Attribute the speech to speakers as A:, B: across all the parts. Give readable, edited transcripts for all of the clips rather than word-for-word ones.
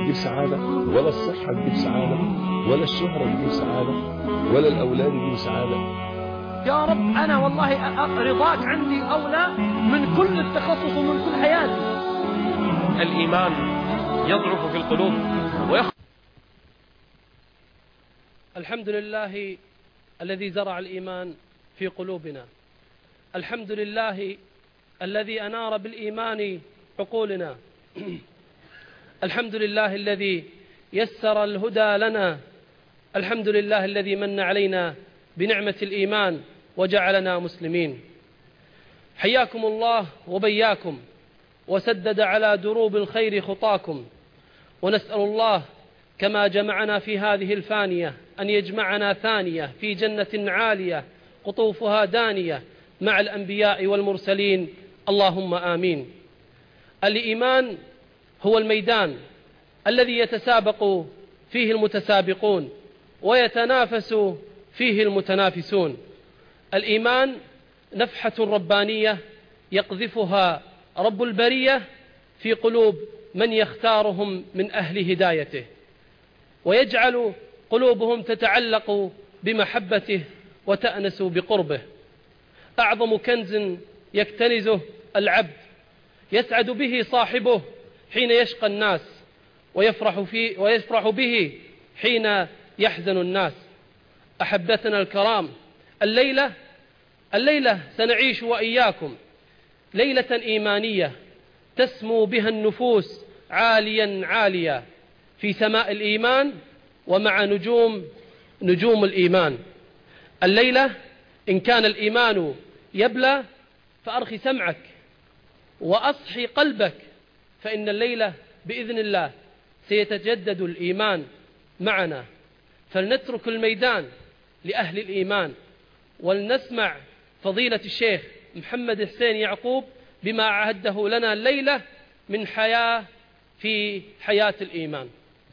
A: تجيب سعادة، ولا الصحة تجيب سعادة، ولا الشهرة تجيب سعادة، ولا الأولاد يجيب سعادة.
B: يا رب أنا والله رضاك عندي أولى من كل التخصص ومن كل حياتي.
C: الإيمان يضعف في القلوب
D: الحمد لله الذي زرع الإيمان في قلوبنا. الحمد لله الذي أنار بالإيمان عقولنا. الحمد لله الذي يسر الهدى لنا. الحمد لله الذي من علينا بنعمة الإيمان وجعلنا مسلمين. حياكم الله وبياكم وسدد على دروب الخير خطاكم، ونسأل الله كما جمعنا في هذه الفانية أن يجمعنا ثانية في جنة عالية قطوفها دانية مع الأنبياء والمرسلين، اللهم آمين. الإيمان هو الميدان الذي يتسابق فيه المتسابقون ويتنافس فيه المتنافسون. الإيمان نفحة ربانية يقذفها رب البرية في قلوب من يختارهم من أهل هدايته، ويجعل قلوبهم تتعلق بمحبته وتأنس بقربه. أعظم كنز يكتنزه العبد يسعد به صاحبه حين يشقى الناس، ويفرح به حين يحزن الناس. أحبتنا الكرام، الليلة سنعيش وإياكم ليلة إيمانية تسمو بها النفوس عاليا عاليا في سماء الإيمان ومع نجوم الإيمان. الليلة إن كان الإيمان يبلى فأرخي سمعك وأصحي قلبك، فإن الليلة بإذن الله سيتجدد الإيمان معنا. فلنترك الميدان لأهل الإيمان ولنسمع فضيلة الشيخ محمد حسين يعقوب بما عهده لنا الليلة من حياة في حياة الإيمان.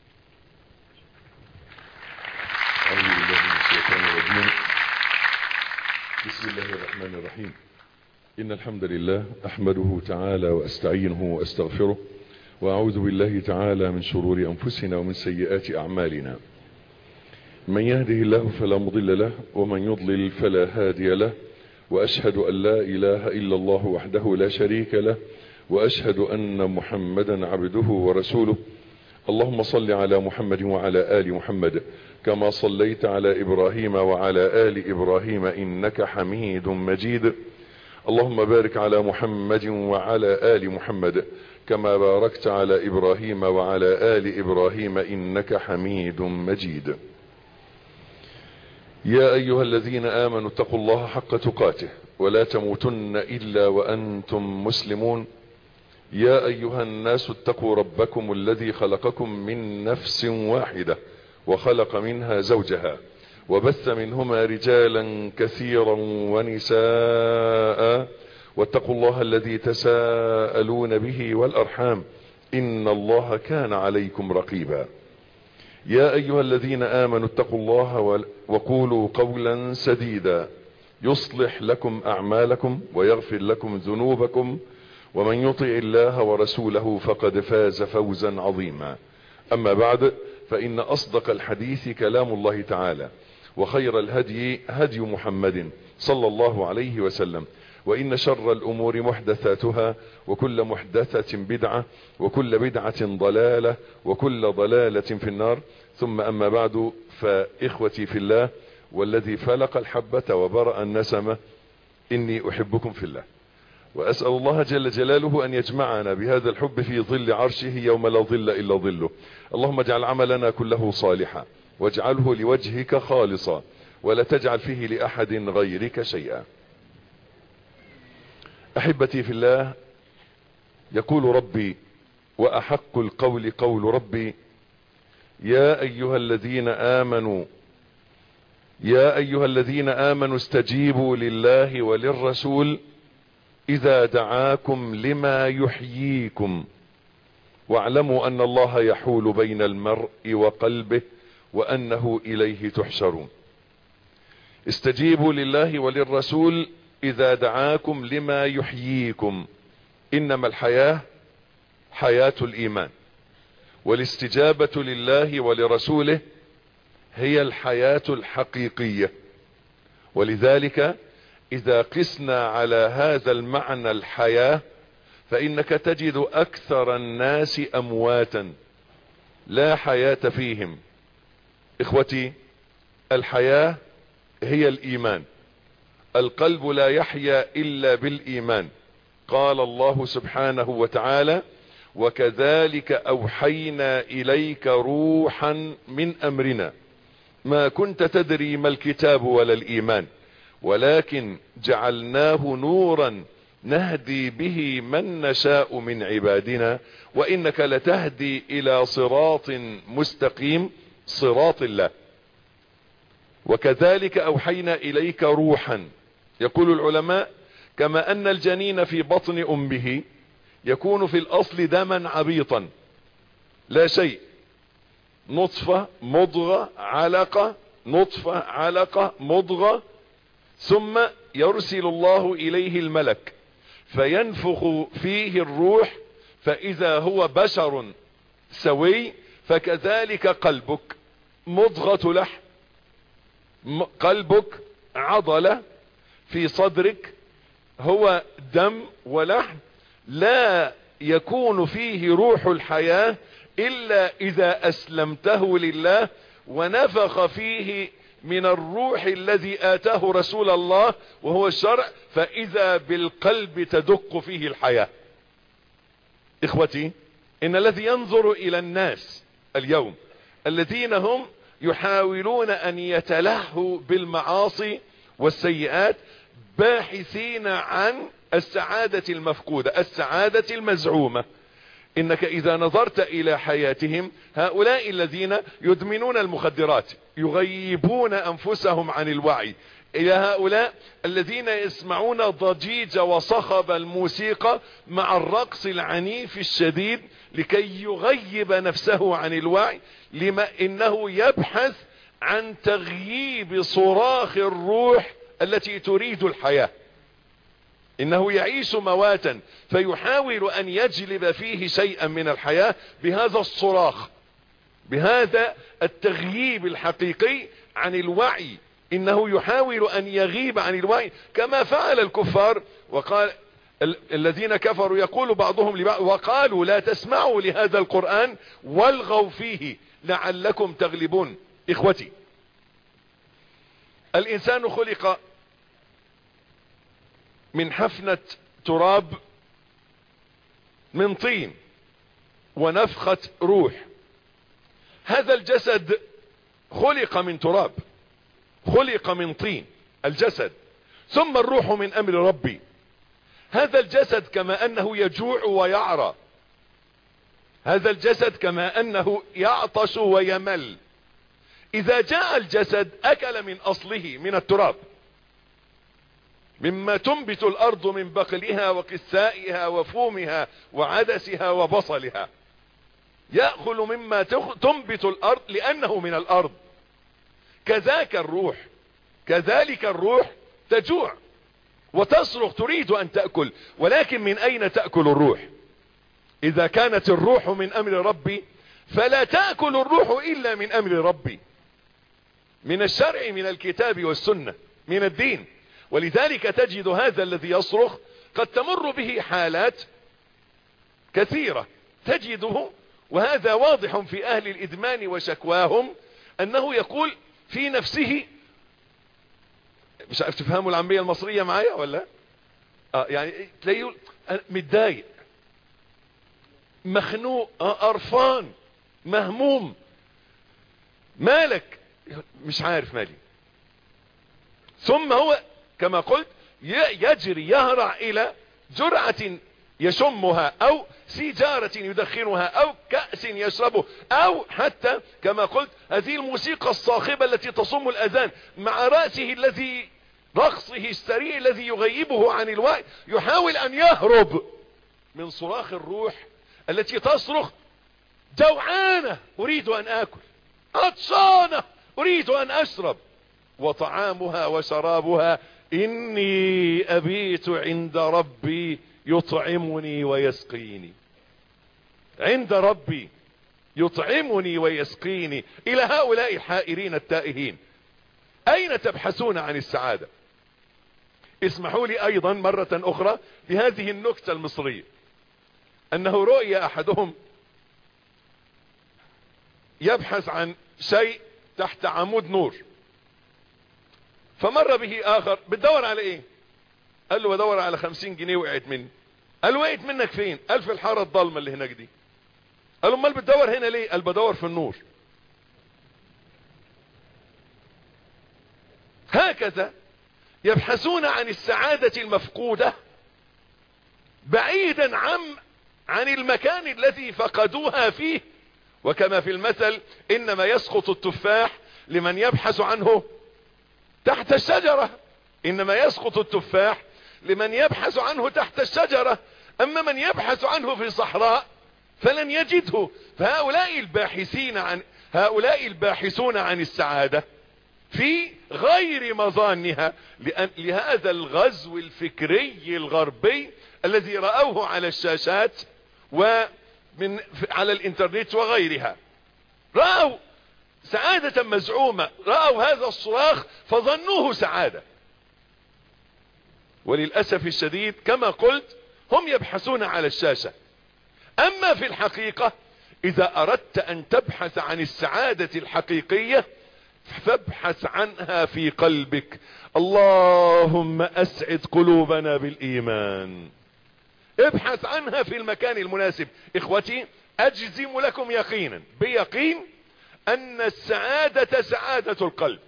A: أعوذ بالله من الشيطان الرجيم. بسم الله الرحمن الرحيم. إن الحمد لله أحمده تعالى وأستعينه وأستغفره، وأعوذ بالله تعالى من شرور أنفسنا ومن سيئات أعمالنا. من يهده الله فلا مضل له، ومن يضلل فلا هادي له، وأشهد أن لا إله إلا الله وحده لا شريك له، وأشهد أن محمدا عبده ورسوله. اللهم صل على محمد وعلى آل محمد كما صليت على إبراهيم وعلى آل إبراهيم إنك حميد مجيد. اللهم بارك على محمد وعلى آل محمد كما باركت على إبراهيم وعلى آل إبراهيم إنك حميد مجيد. يا أيها الذين آمنوا اتقوا الله حق تقاته ولا تموتن إلا وأنتم مسلمون. يا أيها الناس اتقوا ربكم الذي خلقكم من نفس واحدة وخلق منها زوجها وبث منهما رجالا كثيرا ونساء، واتقوا الله الذي تساءلون به والأرحام إن الله كان عليكم رقيبا. يا أيها الذين آمنوا اتقوا الله وقولوا قولا سديدا يصلح لكم أعمالكم ويغفر لكم ذنوبكم، ومن يطع الله ورسوله فقد فاز فوزا عظيما. أما بعد، فإن أصدق الحديث كلام الله تعالى، وخير الهدي هدي محمد صلى الله عليه وسلم، وإن شر الأمور محدثاتها، وكل محدثة بدعة، وكل بدعة ضلالة، وكل ضلالة في النار. ثم أما بعد، فإخوتي في الله والذي فلق الحبة وبرأ النسمة، إني أحبكم في الله، وأسأل الله جل جلاله أن يجمعنا بهذا الحب في ظل عرشه يوم لا ظل إلا ظله. اللهم اجعل عملنا كله صالحا، واجعله لوجهك خالصا، ولا تجعل فيه لأحد غيرك شيئا. أحبتي في الله، يقول ربي وأحق القول قول ربي: يا أيها الذين آمنوا استجيبوا لله وللرسول إذا دعاكم لما يحييكم، واعلموا أن الله يحول بين المرء وقلبه وأنه إليه تحشرون. استجيبوا لله وللرسول إذا دعاكم لما يحييكم. إنما الحياة حياة الإيمان، والاستجابة لله ولرسوله هي الحياة الحقيقية. ولذلك إذا قسنا على هذا المعنى الحياة فإنك تجد أكثر الناس أمواتا لا حياة فيهم. إخوتي، الحياة هي الإيمان. القلب لا يحيا إلا بالإيمان. قال الله سبحانه وتعالى: وكذلك أوحينا إليك روحا من أمرنا ما كنت تدري ما الكتاب ولا الإيمان ولكن جعلناه نورا نهدي به من نشاء من عبادنا وإنك لتهدي إلى صراط مستقيم صراط الله. وكذلك أوحينا إليك روحا. يقول العلماء: كما أن الجنين في بطن أمه يكون في الأصل دما عبيطا لا شيء، نطفة مضغة علقة، نطفة علقة مضغة، ثم يرسل الله إليه الملك فينفخ فيه الروح فإذا هو بشر سوي. فكذلك قلبك مضغة لحم، قلبك عضلة في صدرك، هو دم ولحم، لا يكون فيه روح الحياة إلا إذا أسلمته لله ونفخ فيه من الروح الذي آتاه رسول الله وهو الشرع، فإذا بالقلب تدق فيه الحياة. إخوتي، إن الذي ينظر إلى الناس اليوم الذين هم يحاولون أن يتلهوا بالمعاصي والسيئات باحثين عن السعادة المفقودة، السعادة المزعومة، إنك إذا نظرت إلى حياتهم هؤلاء الذين يدمنون المخدرات يغيبون أنفسهم عن الوعي، إلى هؤلاء الذين يسمعون ضجيج وصخب الموسيقى مع الرقص العنيف الشديد لكي يغيب نفسه عن الوعي، لما إنه يبحث عن تغييب صراخ الروح التي تريد الحياة. إنه يعيش مواتا فيحاول أن يجلب فيه شيئا من الحياة بهذا الصراخ، بهذا التغييب الحقيقي عن الوعي. إنه يحاول أن يغيب عن الوعي كما فعل الكفار. وقال الذين كفروا يقول بعضهم لبعض وقالوا لا تسمعوا لهذا القرآن والغوا فيه لعلكم تغلبون. إخوتي، الإنسان خلق من حفنة تراب من طين ونفخة روح. هذا الجسد خلق من تراب، خلق من طين الجسد، ثم الروح من أمر ربي. هذا الجسد كما أنه يجوع ويعرى، هذا الجسد كما أنه يعطش ويمل، إذا جاء الجسد أكل من أصله من التراب مما تنبت الأرض من بقلها وقثائها وفومها وعدسها وبصلها، يأكل مما تنبت الأرض لأنه من الأرض. كذاك الروح، كذلك الروح تجوع وتصرخ تريد أن تأكل، ولكن من أين تأكل الروح؟ إذا كانت الروح من أمر ربي فلا تأكل الروح إلا من أمر ربي، من الشرع، من الكتاب والسنة، من الدين. ولذلك تجد هذا الذي يصرخ قد تمر به حالات كثيرة تجده، وهذا واضح في أهل الإدمان وشكواهم، أنه يقول في نفسه، مش عارف تفهموا العامية المصرية معايا ولا؟ يعني تلاقيه متضايق، مخنوق، قرفان، مهموم. مالك؟ مش عارف مالي. ثم هو كما قلت يجري يهرع إلى جرعة يشمها أو سيجارة يدخنها أو كأس يشربه، أو حتى كما قلت هذه الموسيقى الصاخبة التي تصم الأذان مع رأسه الذي رقصه السريع الذي يغيبه عن الوعي، يحاول أن يهرب من صراخ الروح التي تصرخ جوعانة أريد أن آكل، عطشانة أريد أن أشرب، وطعامها وشرابها إني أبيت عند ربي يطعمني ويسقيني. عند ربي يطعمني ويسقيني. إلى هؤلاء الحائرين التائهين، أين تبحثون عن السعادة؟ اسمحوا لي أيضا مرة أخرى بهذه النكتة المصرية، أنه رؤي أحدهم يبحث عن شيء تحت عمود نور، فمر به آخر. بتدور على إيه؟ قال له بدور على 50 جنيه وقعت مني. قال له وقعت منك فين؟ قال في الحارة الضلمة اللي هناك دي. قال له امال بتدور هنا ليه؟ قال بدور في النور. هكذا يبحثون عن السعادة المفقودة بعيدا عن المكان الذي فقدوها فيه. وكما في المثل إنما يسقط التفاح لمن يبحث عنه تحت الشجرة. إنما يسقط التفاح لمن يبحث عنه تحت الشجرة، أما من يبحث عنه في صحراء فلن يجده. هؤلاء الباحثون عن السعادة في غير مظانها، لهذا الغزو الفكري الغربي الذي رأوه على الشاشات على الانترنت وغيرها. رأوا سعادة مزعومة، رأوا هذا الصراخ فظنوه سعادة. وللأسف الشديد كما قلت هم يبحثون على الشاشة. أما في الحقيقة إذا أردت أن تبحث عن السعادة الحقيقية فابحث عنها في قلبك. اللهم أسعد قلوبنا بالإيمان. ابحث عنها في المكان المناسب. إخوتي، أجزم لكم يقينا بيقين أن السعادة سعادة القلب،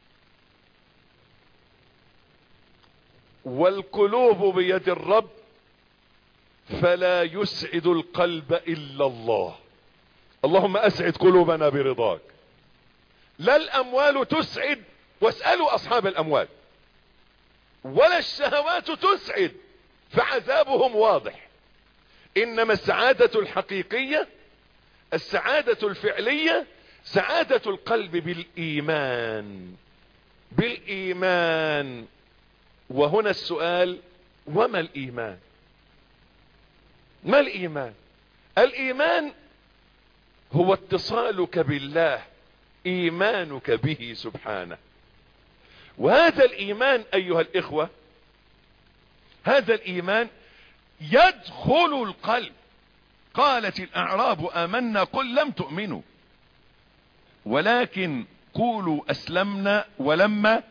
A: والقلوب بيد الرب، فلا يسعد القلب إلا الله. اللهم أسعد قلوبنا برضاك. لا الأموال تسعد، واسألوا أصحاب الأموال، ولا الشهوات تسعد فعذابهم واضح. إنما السعادة الحقيقية، السعادة الفعلية، سعادة القلب بالإيمان. بالإيمان. وهنا السؤال: وما الإيمان؟ ما الإيمان؟ الإيمان هو اتصالك بالله، إيمانك به سبحانه. وهذا الإيمان أيها الإخوة، هذا الإيمان يدخل القلب. قالت الأعراب آمنا قل لم تؤمنوا ولكن قولوا أسلمنا ولما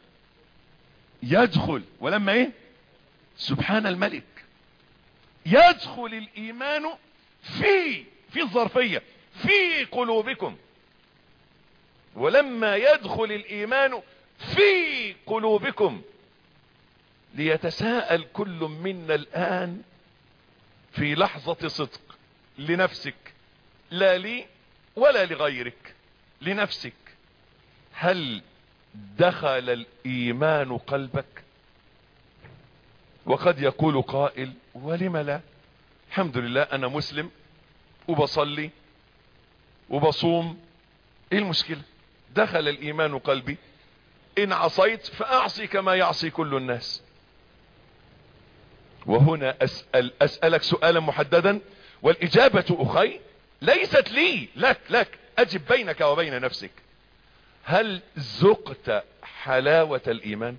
A: يدخل. ولما ايه؟ سبحان الملك. يدخل الإيمان في الظرفية في قلوبكم. ولما يدخل الإيمان في قلوبكم ليتساءل كل منا الآن في لحظة صدق لنفسك، لا لي ولا لغيرك، لنفسك: هل دخل الإيمان قلبك؟ وقد يقول قائل: ولم لا؟ الحمد لله أنا مسلم وبصلي وبصوم، ايه المشكلة؟ دخل الإيمان قلبي، إن عصيت فأعصي كما يعصي كل الناس. وهنا أسألك سؤالا محددا، والإجابة أخي ليست لي، لك أجب بينك وبين نفسك: هل ذقت حلاوة الإيمان؟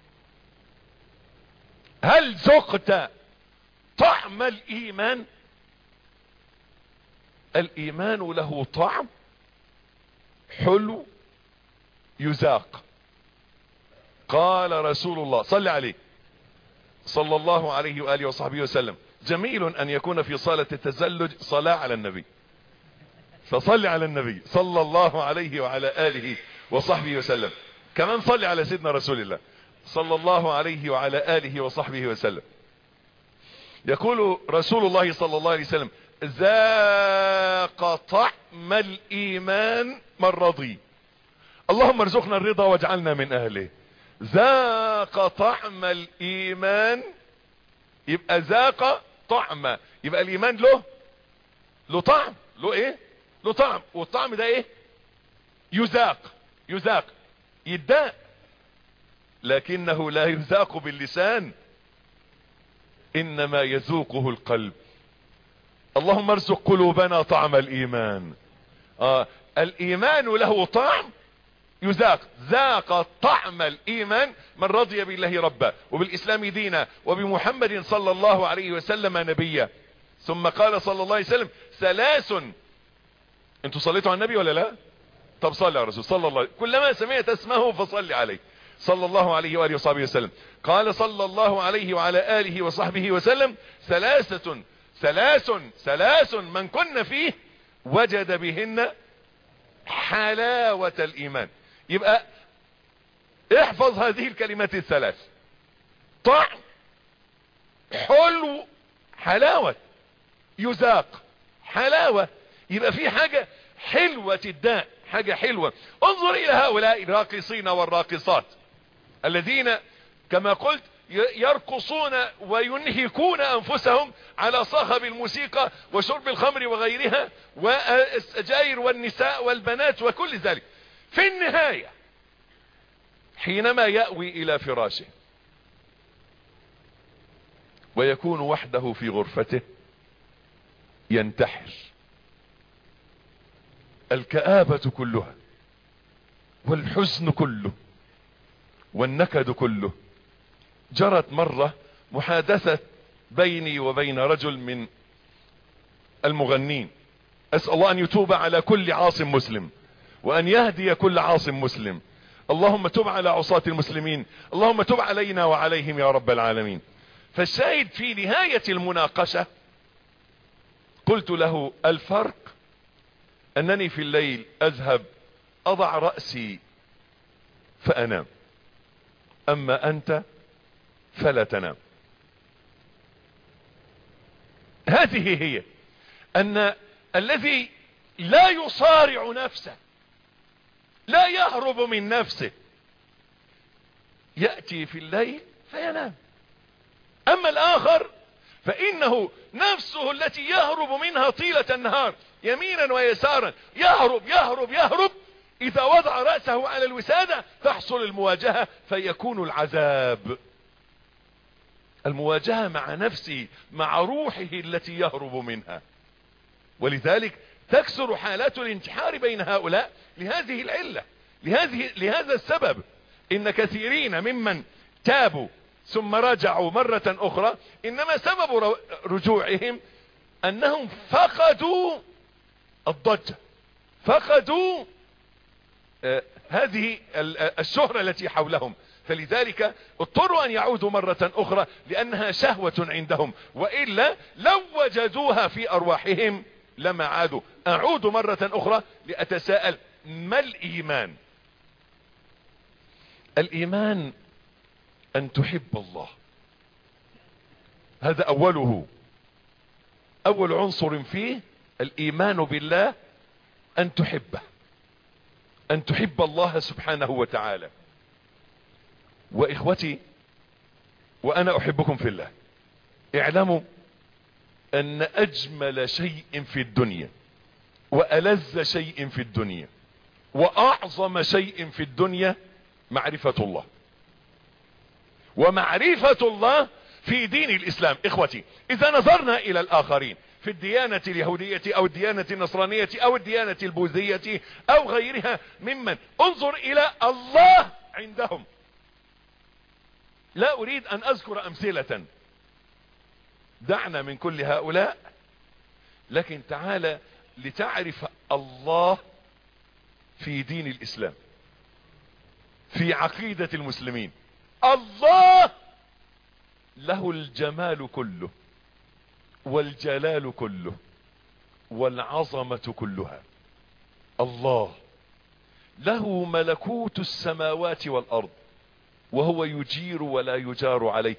A: هل ذقت طعم الإيمان؟ الإيمان له طعم حلو يذاق. قال رسول الله صلى عليه صلى الله عليه وآله وصحبه وسلم: جميل أن يكون في صالة التزلج صلاة على النبي. فصل على النبي صلى الله عليه وعلى آله وصحبه وسلم. كمان صل على سيدنا رسول الله صلى الله عليه وعلى آله وصحبه وسلم. يقول رسول الله صلى الله عليه وسلم: ذاق طعم الإيمان من رضي. اللهم ارزقنا الرضا واجعلنا من أهله. ذاق طعم الإيمان، يبقى ذاق طعم، يبقى الإيمان له طعم، له ايه؟ له طعم. والطعم ده ايه؟ يذاق يداق، لكنه لا يذاق باللسان، انما يذوقه القلب. اللهم ارزق قلوبنا طعم الايمان. الايمان له طعم يذاق، ذاق طعم الايمان من رضي بالله ربا وبالاسلام دينا وبمحمد صلى الله عليه وسلم نبيا. ثم قال صلى الله عليه وسلم ثلاث. انتوا صليتوا على النبي ولا لا؟ طب صلي على الرسول صلى الله عليه وسلم. كلما سمعت اسمه فصلي عليه صلى الله عليه وآله وصحبه وسلم. قال صلى الله عليه وعلى آله وصحبه وسلم ثلاث من كن فيه وجد بهن حلاوة الإيمان. يبقى احفظ هذه الكلمات الثلاث: طعم، حلو، حلاوة. يذاق، حلاوة. يبقى في حاجة حلوة الداء، حاجة حلوة. انظر الى هؤلاء الراقصين والراقصات الذين كما قلت يرقصون وينهكون انفسهم على صخب الموسيقى وشرب الخمر وغيرها والسجاير والنساء والبنات وكل ذلك. في النهاية حينما يأوي الى فراشه ويكون وحده في غرفته ينتحر. الكآبة كلها والحزن كله والنكد كله. جرت مرة محادثة بيني وبين رجل من المغنين، أسأل الله أن يتوب على كل عاص مسلم وأن يهدي كل عاص مسلم. اللهم تب على عصاة المسلمين، اللهم تب علينا وعليهم يا رب العالمين. فالشاهد في نهاية المناقشة قلت له: الفرق أنني في الليل أذهب أضع رأسي فأنام، أما أنت فلا تنام. هذه هي أن الذي لا يصارع نفسه، لا يهرب من نفسه، يأتي في الليل فينام. أما الآخر فإنه نفسه التي يهرب منها طيلة النهار يمينا ويسارا، يهرب يهرب يهرب. إذا وضع رأسه على الوسادة تحصل المواجهة فيكون العذاب. المواجهة مع نفسه، مع روحه التي يهرب منها. ولذلك تكثر حالات الانتحار بين هؤلاء لهذه العلة، لهذا السبب. إن كثيرين ممن تابوا ثم رجعوا مرة أخرى إنما سبب رجوعهم أنهم فقدوا الضجة، فقدوا هذه الشهرة التي حولهم، فلذلك اضطروا أن يعودوا مرة أخرى لأنها شهوة عندهم، وإلا لو وجدوها في أرواحهم لما عادوا. أعود مرة أخرى لأتساءل: ما الإيمان؟ الإيمان أن تحب الله، هذا أوله، أول عنصر فيه الإيمان بالله، أن تحبه، أن تحب الله سبحانه وتعالى. وإخوتي وأنا أحبكم في الله، اعلموا أن أجمل شيء في الدنيا وألذ شيء في الدنيا وأعظم شيء في الدنيا معرفة الله، ومعرفة الله في دين الإسلام. إخوتي، إذا نظرنا إلى الآخرين في الديانة اليهودية أو الديانة النصرانية أو الديانة البوذية أو غيرها ممن، انظر إلى الله عندهم. لا أريد أن أذكر أمثلة، دعنا من كل هؤلاء، لكن تعال لتعرف الله في دين الإسلام، في عقيدة المسلمين. الله له الجمال كله والجلال كله والعظمة كلها. الله له ملكوت السماوات والأرض وهو يجير ولا يجار عليه.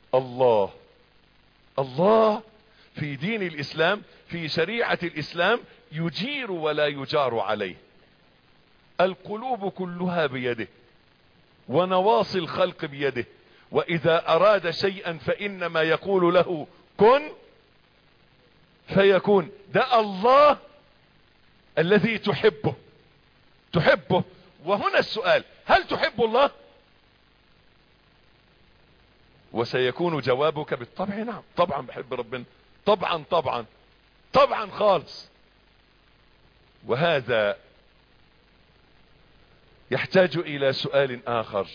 A: الله في دين الإسلام، في شريعة الإسلام، يجير ولا يجار عليه. القلوب كلها بيده ونواصي الخلق بيده، وإذا أراد شيئا فإنما يقول له كن فيكون. ده الله الذي تحبه. وهنا السؤال: هل تحب الله؟ وسيكون جوابك بالطبع نعم، طبعا بحب ربنا، طبعا. طبعا خالص. وهذا يحتاج الى سؤال اخر: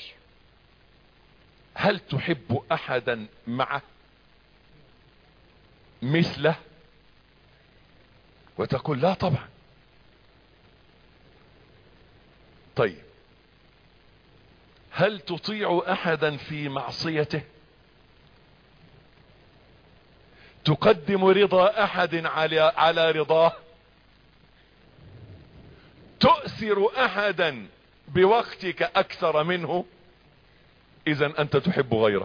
A: هل تحب احدا معه مثله؟ وتقول لا طبعا. طيب هل تطيع احدا في معصيته؟ تقدم رضا احد على رضاه؟ تؤثر احدا بوقتك اكثر منه؟ اذا انت تحب غيره،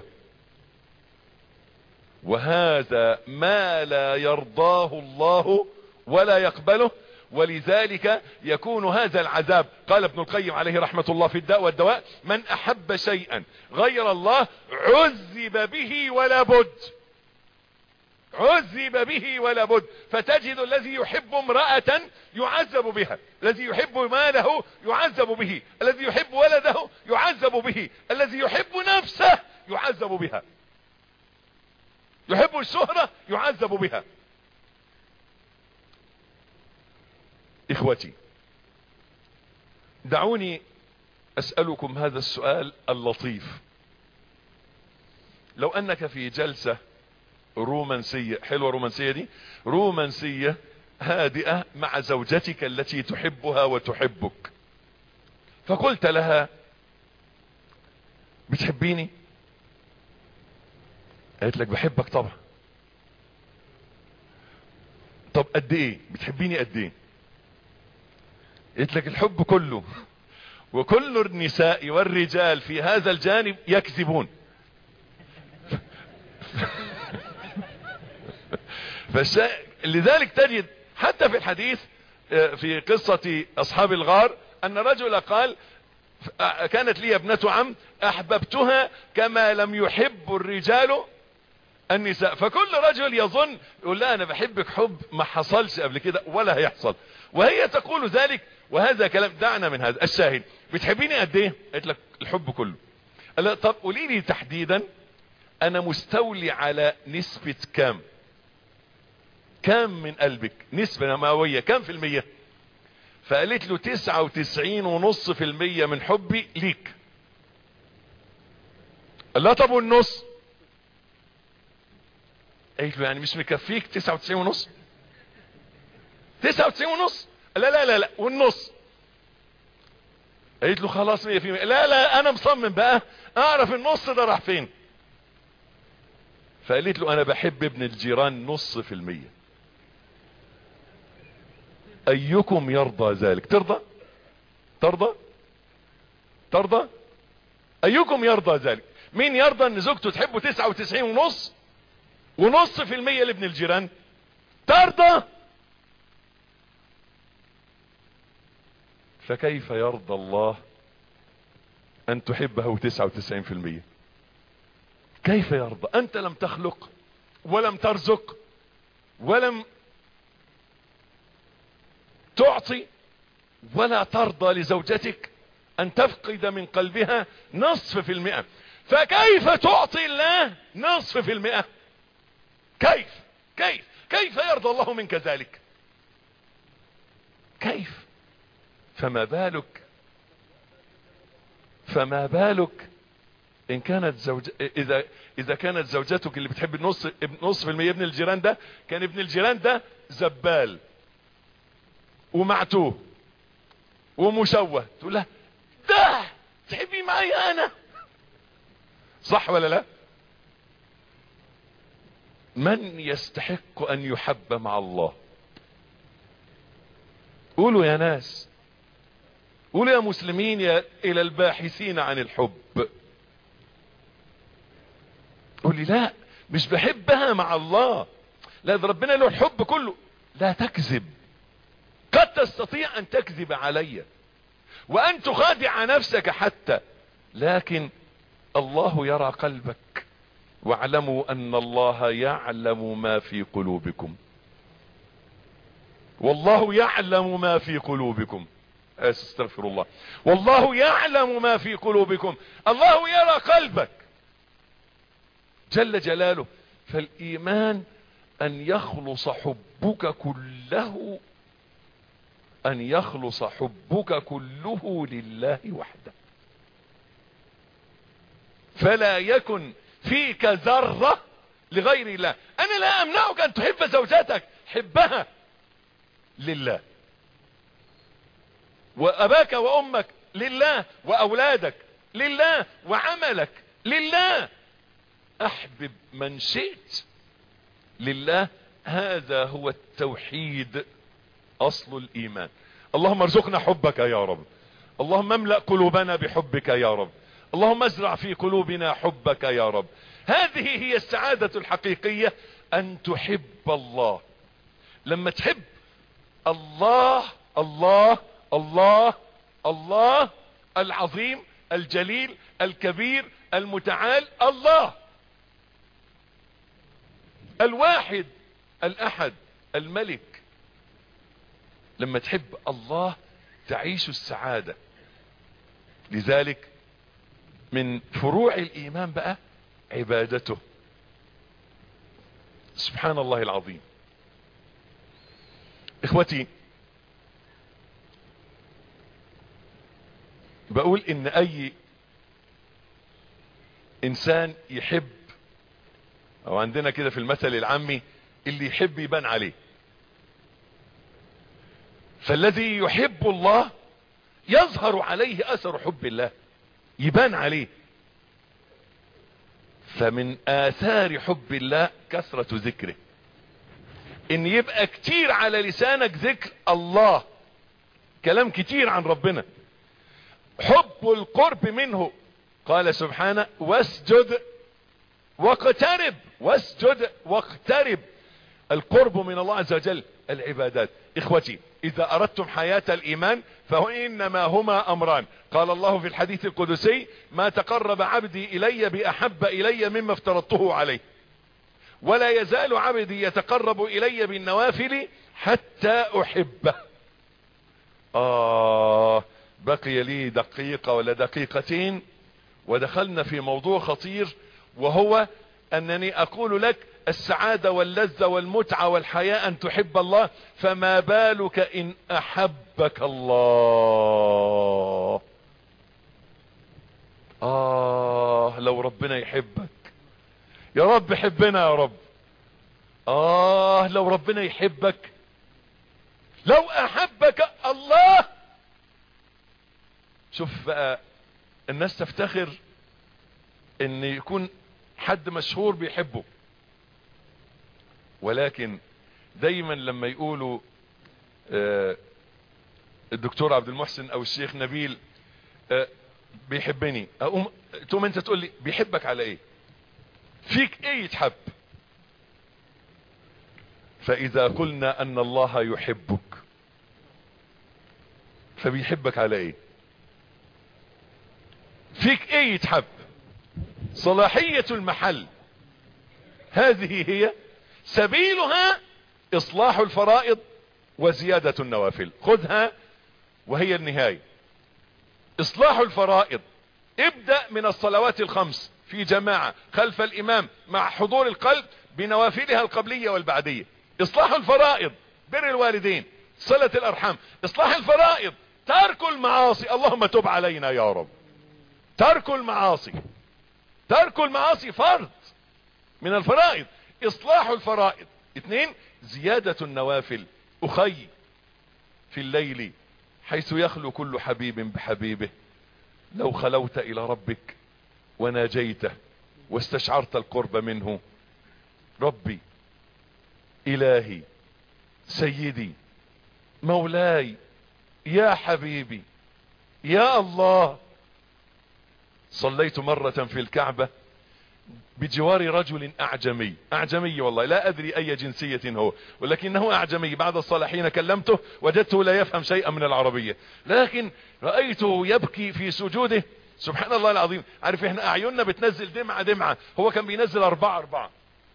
A: وهذا ما لا يرضاه الله ولا يقبله. ولذلك يكون هذا العذاب. قال ابن القيم عليه رحمة الله في الداء والدواء: من احب شيئا غير الله عذب به ولا بد. عذب به ولا بد. فتجد الذي يحب امرأة يعذب بها، الذي يحب ماله يعذب به، الذي يحب ولده يعذب به، الذي يحب نفسه يعذب بها، يحب الشهرة يعذب بها. اخوتي، دعوني اسألكم هذا السؤال اللطيف: لو انك في جلسة رومانسية حلوة، رومانسية دي رومانسية هادئة مع زوجتك التي تحبها وتحبك، فقلت لها: بتحبيني؟ قالت لك: بحبك طبعا. طب قد ايه بتحبيني؟ قد ايه؟ قالت لك: الحب كله، وكل النساء والرجال في هذا الجانب يكذبون. لذلك تجد حتى في الحديث في قصة اصحاب الغار ان رجل قال: كانت لي ابنة عم احببتها كما لم يحب الرجال النساء. فكل رجل يظن يقول: لا انا بحبك حب ما حصلش قبل كده ولا هيحصل، وهي تقول ذلك. وهذا كلام. دعنا من هذا. الشاهد: بتحبيني قد ايه؟ قالت لك: الحب كله. قال لها: طب قولي لي تحديدا انا مستولي على نسبة كام من قلبك، نسبة مئوية كام في المية؟ فقالت له: 99.5% من حبي ليك. قال لها: طب والنص؟ قالت له: يعني مش مكفيك 99.5؟ 99.5؟ لا لا لا لا، والنص؟ قالت له: خلاص 100%. لا لا، انا مصمم بقى اعرف النص ده راح فين. فقالت له: انا بحب ابن الجيران 0.5%. ايكم يرضى ذلك؟ ترضى؟ ايكم يرضى ذلك؟ مين يرضى ان زوجته تحبه 99.5 و0.5% لابن الجيران؟ ترضى؟ فكيف يرضى الله ان تحبه 99%؟ كيف يرضى؟ انت لم تخلق ولم ترزق ولم تعطي، ولا ترضى لزوجتك ان تفقد من قلبها 0.5%. فكيف تعطي الله 0.5%؟ كيف يرضى الله منك ذلك؟ كيف؟ فما بالك ان كانت اذا كانت زوجتك اللي بتحب 0.5% ابن الجيران ده، كان ابن الجيران ده زبال ومعتوه ومشوه، تقول لها: ده تحبي معي انا؟ صح ولا لا؟ من يستحق ان يحب مع الله؟ قولوا يا ناس، قولوا يا مسلمين، الى الباحثين عن الحب. قول لي: لا مش بحبها مع الله، لا ده ربنا له الحب كله. لا تكذب. قد تستطيع ان تكذب علي وان تخادع نفسك حتى، لكن الله يرى قلبك. واعلموا ان الله يعلم ما في قلوبكم، والله يعلم ما في قلوبكم. استغفر الله. والله يعلم ما في قلوبكم. الله يرى قلبك جل جلاله. فالايمان أن يخلص حبك كله، أن يخلص حبك كله لله وحده، فلا يكن فيك ذرة لغير الله. أنا لا أمنعك أن تحب زوجتك، حبها لله، وأباك وأمك لله، وأولادك لله، وعملك لله. أحبب من شئت لله. هذا هو التوحيد، أصل الإيمان. اللهم ارزقنا حبك يا رب. اللهم املأ قلوبنا بحبك يا رب. اللهم ازرع في قلوبنا حبك يا رب. هذه هي السعادة الحقيقية، أن تحب الله. لما تحب الله، الله الله الله العظيم الجليل الكبير المتعال، الله الواحد الأحد الملك، لما تحب الله تعيش السعادة. لذلك من فروع الإيمان بقى عبادته. سبحان الله العظيم. إخوتي، بقول إن أي إنسان يحب، أو عندنا كده في المثل العامي، اللي يحب يبان عليه. فالذي يحب الله يظهر عليه أثر حب الله، يبان عليه. فمن آثار حب الله كثرة ذكره، ان يبقى كتير على لسانك ذكر الله، كلام كتير عن ربنا. حب القرب منه، قال سبحانه واسجد واقترب، واسجد واقترب. القرب من الله عز وجل العبادات. اخوتي، اذا اردتم حياة الايمان فانما هما امران. قال الله في الحديث القدسي ما تقرب عبدي الي باحب الي مما افترضته عليه، ولا يزال عبدي يتقرب الي بالنوافل حتى احبه. بقي لي دقيقة ولا دقيقتين ودخلنا في موضوع خطير، وهو انني اقول لك السعادة واللذة والمتعة والحياة ان تحب الله، فما بالك ان احبك الله. لو ربنا يحبك، يا رب حبنا يا رب. لو ربنا يحبك، لو احبك الله. شوف بقى، الناس تفتخر ان يكون حد مشهور بيحبه، ولكن دايما لما يقولوا الدكتور عبد المحسن او الشيخ نبيل بيحبني، تقوم انت تقول لي بيحبك على ايه؟ فيك ايه يتحب؟ فاذا قلنا ان الله يحبك فبيحبك على ايه؟ فيك ايه يتحب؟ صلاحية المحل. هذه هي سبيلها اصلاح الفرائض وزيادة النوافل. خذها وهي النهاية. اصلاح الفرائض، ابدأ من الصلوات الخمس في جماعة خلف الامام مع حضور القلب بنوافلها القبلية والبعدية. اصلاح الفرائض، بر الوالدين، صلة الارحام. اصلاح الفرائض، ترك المعاصي. اللهم تب علينا يا رب. ترك المعاصي، ترك المعاصي فرض من الفرائض. اصلاح الفرائض. 2 زيادة النوافل. اخي، في الليل حيث يخلو كل حبيب بحبيبه، لو خلوت الى ربك وناجيته واستشعرت القرب منه، ربي الهي سيدي مولاي يا حبيبي يا الله. صليت مرة في الكعبة بجوار رجل اعجمي، اعجمي والله لا ادري اي جنسية هو، ولكنه اعجمي. بعد الصلاة حين كلمته وجدته لا يفهم شيئا من العربية، لكن رأيته يبكي في سجوده. سبحان الله العظيم. عارف احنا اعيننا بتنزل دمعة دمعة، هو كان بينزل 4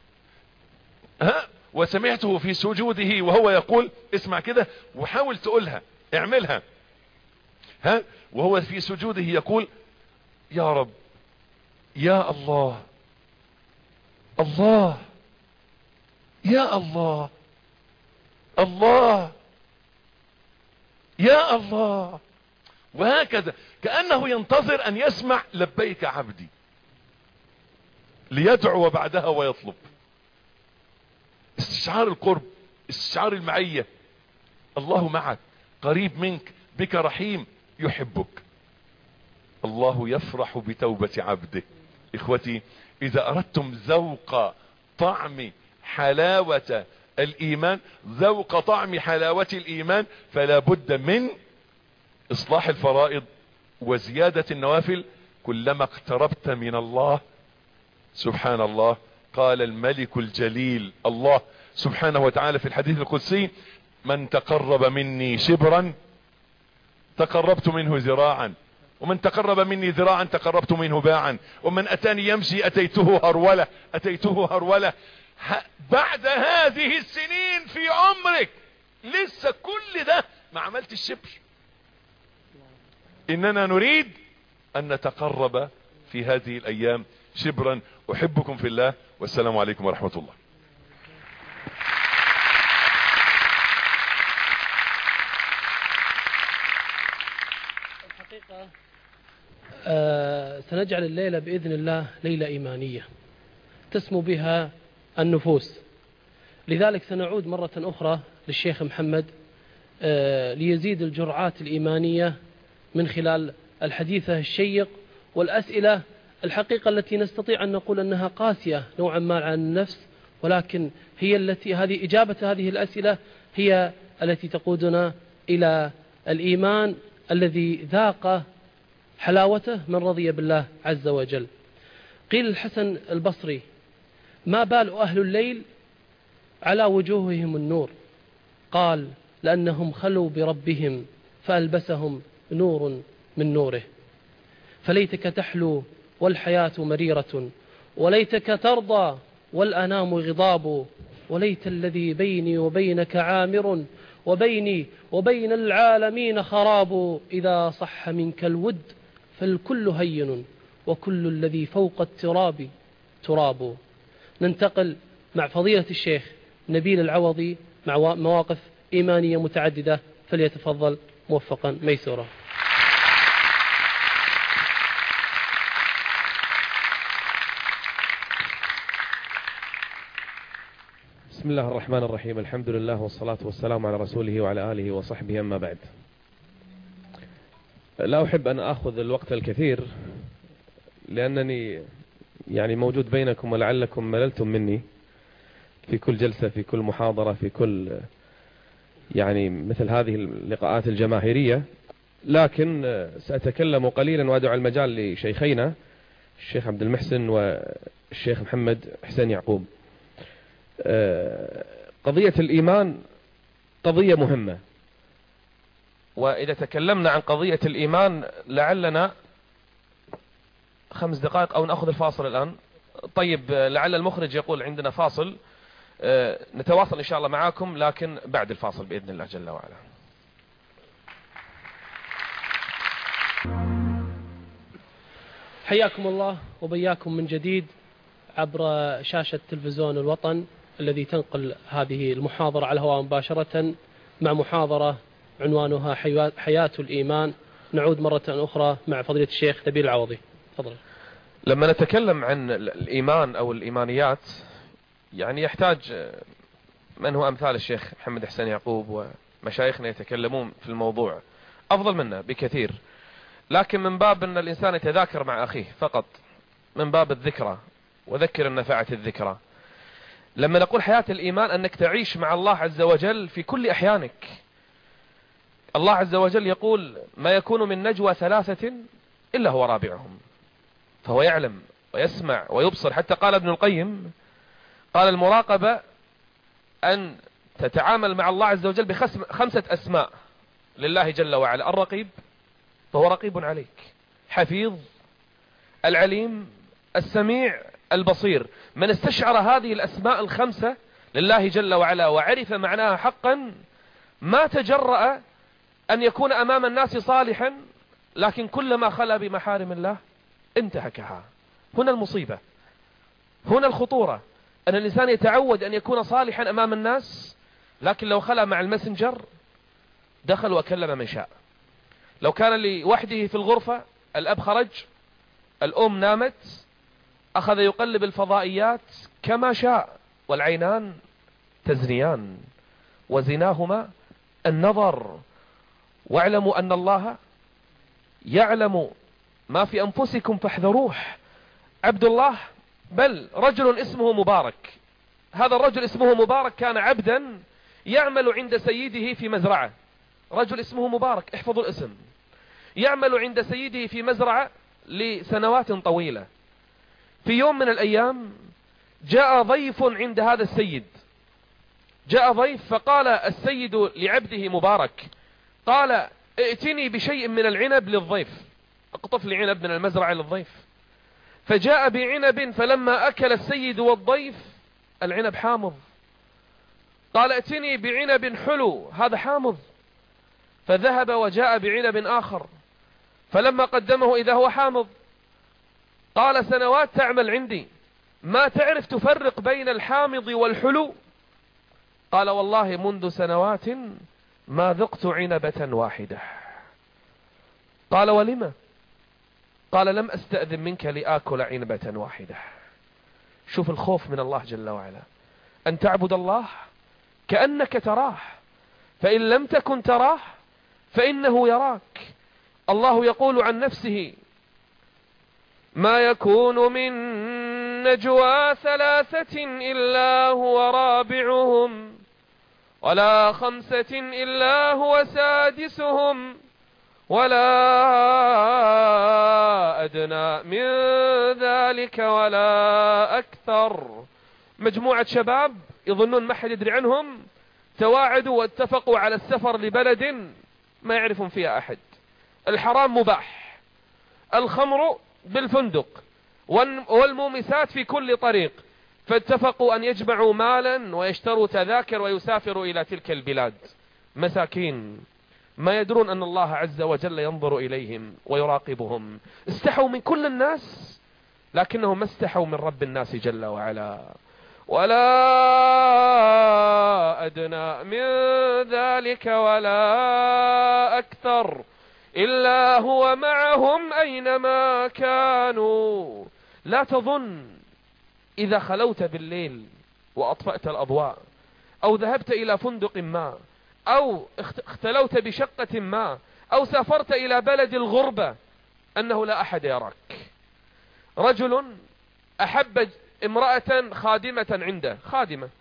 A: وسمعته في سجوده وهو يقول، اسمع كده وحاول تقولها، اعملها. وهو في سجوده يقول يا رب يا الله، الله يا الله الله يا الله، وهكذا كأنه ينتظر أن يسمع لبيك عبدي ليدعو بعدها ويطلب. استشعار القرب، استشعار المعية. الله معك، قريب منك، بك رحيم، يحبك. الله يفرح بتوبة عبده. إخوتي، إذا أردتم ذوق طعم حلاوة الإيمان، ذوق طعم حلاوة الإيمان، فلا بد من إصلاح الفرائض وزيادة النوافل. كلما اقتربت من الله، سبحان الله، قال الملك الجليل الله سبحانه وتعالى في الحديث القدسي: من تقرب مني شبرا تقربت منه ذراعا، ومن تقرب مني ذراعا تقربت منه باعا، ومن أتاني يمشي أتيته هرولة. بعد هذه السنين في عمرك لسه كل ده ما عملت الشبر. إننا نريد أن نتقرب في هذه الأيام شبرا. أحبكم في الله، والسلام عليكم ورحمة الله.
D: الحقيقة سنجعل الليلة بإذن الله ليلة إيمانية تسمو بها النفوس. لذلك سنعود مرة أخرى للشيخ محمد ليزيد الجرعات الإيمانية من خلال الحديث الشيق والأسئلة الحقيقة التي نستطيع أن نقول أنها قاسية نوعا ما على النفس، ولكن هي التي إجابة هذه الأسئلة هي التي تقودنا إلى الإيمان الذي ذاق حلاوته من رضي بالله عز وجل. قيل الحسن البصري: ما بال أهل الليل على وجوههم النور؟ قال: لأنهم خلوا بربهم فألبسهم نور من نوره. فليتك تحلو والحياة مريرة، وليتك ترضى والأنام غضاب، وليت الذي بيني وبينك عامر، وبيني وبين العالمين خراب. إذا صح منك الود فالكل هين، وكل الذي فوق التراب تراب. ننتقل مع فضيلة الشيخ نبيل العوضي مع مواقف إيمانية متعددة، فليتفضل موفقا ميسورا.
C: بسم الله الرحمن الرحيم. الحمد لله والصلاة والسلام على رسوله وعلى آله وصحبه. أما بعد، لا أحب أن أخذ الوقت الكثير لأنني موجود بينكم، ولعلكم مللتم مني في كل جلسة، في كل محاضرة، في كل مثل هذه اللقاءات الجماهيرية. لكن سأتكلم قليلا وأدعو المجال لشيخينا الشيخ عبد المحسن والشيخ محمد حسين يعقوب. قضية الإيمان قضية مهمة، وإذا تكلمنا عن قضية الإيمان لعلنا 5 دقائق أو نأخذ الفاصل الآن. طيب، لعل المخرج يقول عندنا فاصل، نتواصل إن شاء الله معاكم لكن بعد الفاصل بإذن الله جل وعلا.
D: حياكم الله وبياكم من جديد عبر شاشة تلفزيون الوطن الذي تنقل هذه المحاضرة على الهواء مباشرة مع محاضرة عنوانها حياة الإيمان. نعود مرة أخرى مع فضيلة الشيخ نبيل العوضي. تفضل.
C: لما نتكلم عن الإيمان أو الإيمانيات يحتاج من هو أمثال الشيخ محمد حسين يعقوب ومشايخنا يتكلمون في الموضوع أفضل منا بكثير، لكن من باب أن الإنسان يتذاكر مع أخيه فقط، من باب الذكرى، وذكر النفعة الذكرى. لما نقول حياة الإيمان أنك تعيش مع الله عز وجل في كل أحيانك. الله عز وجل يقول: ما يكون من نجوى 3 إلا هو رابعهم. فهو يعلم ويسمع ويبصر. حتى قال ابن القيم، قال: المراقبة أن تتعامل مع الله عز وجل ب5 أسماء لله جل وعلا: الرقيب فهو رقيب عليك، حفيظ، العليم، السميع، البصير. من استشعر هذه الأسماء ال5 لله جل وعلا وعرف معناها حقا ما تجرأ أن يكون أمام الناس صالحا، لكن كلما خلا بمحارم الله انتهكها. هنا المصيبة، هنا الخطورة. أن الإنسان يتعود أن يكون صالحا أمام الناس، لكن لو خلى مع الماسنجر دخل وكلم من شاء. لو كان لوحده في الغرفة، الأب خرج، الأم نامت، أخذ يقلب الفضائيات كما شاء، والعينان تزنيان وزناهما النظر. واعلموا أن الله يعلم ما في أنفسكم فاحذروه. عبد الله، بل رجل اسمه مبارك، هذا الرجل اسمه مبارك كان عبدا يعمل عند سيده في مزرعة. رجل اسمه مبارك، احفظوا الاسم، يعمل عند سيده في مزرعة لسنوات طويلة. في يوم من الأيام جاء ضيف عند هذا السيد، جاء ضيف، فقال السيد لعبده مبارك، قال ائتني بشيء من العنب للضيف، اقطف لي عنب من المزرعة للضيف. فجاء بعنب، فلما أكل السيد والضيف العنب حامض، قال ائتني بعنب حلو، هذا حامض. فذهب وجاء بعنب آخر، فلما قدمه إذا هو حامض. قال سنوات تعمل عندي، ما تعرف تفرق بين الحامض والحلو؟ قال والله منذ سنوات ما ذقت عنبة واحدة. قال ولم؟ قال لم أستأذن منك لآكل عنبة واحدة. شوف الخوف من الله جل وعلا، أن تعبد الله كأنك تراه، فإن لم تكن تراه فإنه يراك. الله يقول عن نفسه ما يكون من نجوى ثلاثة إلا هو رابعهم ولا خمسة إلا هو سادسهم ولا أدنى من ذلك ولا أكثر. مجموعة شباب يظنون ما حد يدري عنهم، تواعدوا واتفقوا على السفر لبلد ما يعرفون فيها أحد. الحرام مباح، الخمر بالفندق، والمومسات في كل طريق، فاتفقوا أن يجمعوا مالا ويشتروا تذاكر ويسافروا إلى تلك البلاد. مساكين ما يدرون أن الله عز وجل ينظر إليهم ويراقبهم. استحوا من كل الناس لكنهم ما استحوا من رب الناس جل وعلا. ولا أدنى من ذلك ولا أكثر إلا هو معهم أينما كانوا. لا تظن إذا خلوت بالليل وأطفأت الأضواء أو ذهبت إلى فندق ما أو اختلوت بشقة ما أو سافرت إلى بلد الغربة أنه لا أحد يراك. رجل أحب امرأة خادمة عنده، خادمة،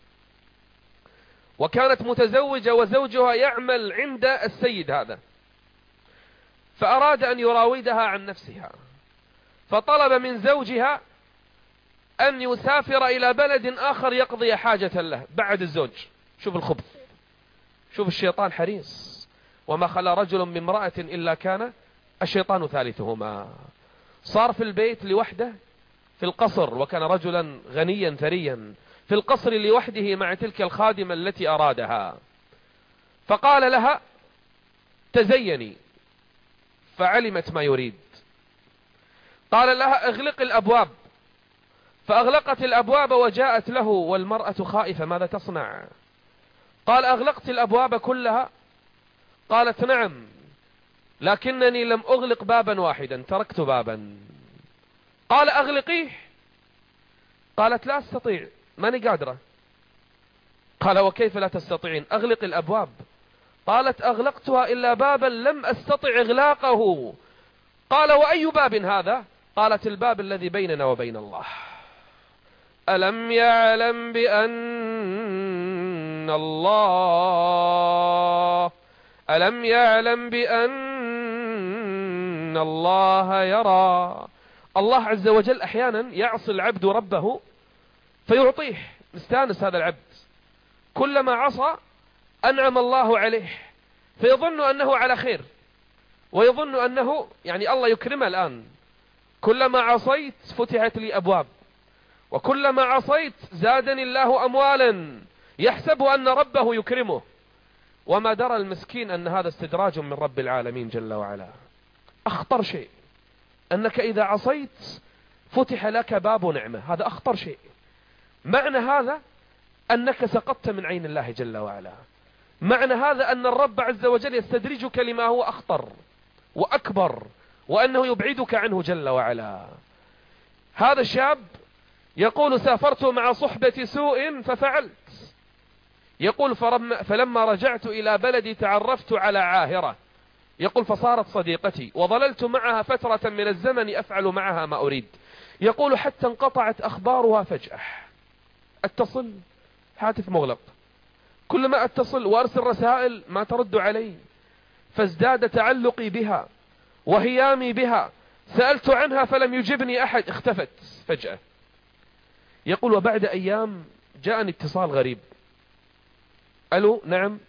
C: وكانت متزوجة وزوجها يعمل عند السيد هذا، فأراد أن يراودها عن نفسها، فطلب من زوجها أن يسافر إلى بلد آخر يقضي حاجة له بعد الزوج. شوف الخبث، شوف الشيطان حريص. وما خلا رجل من امرأة إلا كان الشيطان ثالثهما. صار في البيت لوحده في القصر، وكان رجلا غنيا ثريا، في القصر لوحده مع تلك الخادمة التي أرادها. فقال لها تزيني، فعلمت ما يريد. قال لها اغلق الأبواب، فأغلقت الأبواب وجاءت له والمرأة خائفة ماذا تصنع؟ قال أغلقت الأبواب كلها؟ قالت نعم، لكنني لم أغلق بابا واحدا، تركت بابا. قال أغلقيه؟ قالت لا أستطيع، ماني قادرة. قال وكيف لا تستطيعين؟ أغلق الأبواب. قالت أغلقتها إلا بابا لم أستطع إغلاقه. قال وأي باب هذا؟ قالت الباب الذي بيننا وبين الله. ألم يعلم بأن الله يرى. الله عز وجل أحيانا يعصي العبد ربه فيعطيه، مستانس هذا العبد، كلما عصى أنعم الله عليه فيظن أنه على خير، ويظن أنه يعني الله يكرمه الآن. كلما عصيت فتحت لي أبواب، وكلما عصيت زادني الله أموالا، يحسب أن ربه يكرمه، وما درى المسكين أن هذا استدراج من رب العالمين جل وعلا. أخطر شيء أنك إذا عصيت فتح لك باب نعمة، هذا أخطر شيء. معنى هذا أنك سقطت من عين الله جل وعلا. معنى هذا أن الرب عز وجل يستدرجك لما هو أخطر وأكبر، وأنه يبعدك عنه جل وعلا. هذا الشاب يقول سافرت مع صحبة سوء ففعلت. يقول فلما رجعت إلى بلدي تعرفت على عاهرة. يقول فصارت صديقتي وظللت معها فترة من الزمن أفعل معها ما أريد. يقول حتى انقطعت أخبارها فجأة. اتصل هاتف مغلق، كل ما اتصل وارسل رسائل ما ترد علي، فازداد تعلقي بها وهيامي بها. سألت عنها فلم يجبني أحد، اختفت فجأة. يقول وبعد أيام جاءني اتصال غريب. ألو نعم،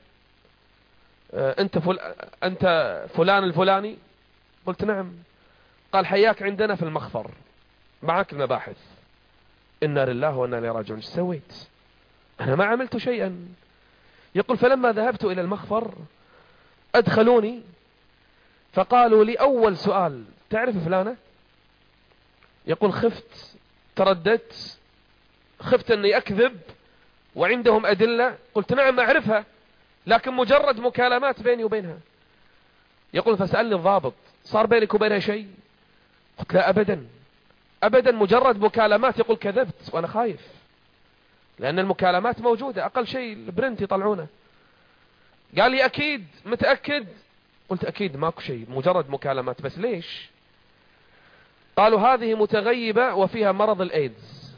C: أنت فلان الفلاني؟ قلت نعم. قال حياك عندنا في المخفر، معك المباحث. إنا لله وإنا إليه راجعون. ايش سويت؟ أنا ما عملت شيئا. يقول فلما ذهبت إلى المخفر أدخلوني فقالوا لي أول سؤال تعرف فلانة؟ يقول خفت، ترددت، خفت أني أكذب وعندهم أدلة. قلت نعم أعرفها، لكن مجرد مكالمات بيني وبينها. يقول فسألني الضابط صار بينك وبينها شيء؟ قلت لا أبدا أبدا، مجرد مكالمات. يقول كذبت وأنا خايف، لأن المكالمات موجودة، أقل شيء البرنت يطلعونه. قال لي أكيد متأكد؟ قلت أكيد ماكو شيء، مجرد مكالمات. بس ليش؟ قالوا هذه متغيبة وفيها مرض الإيدز،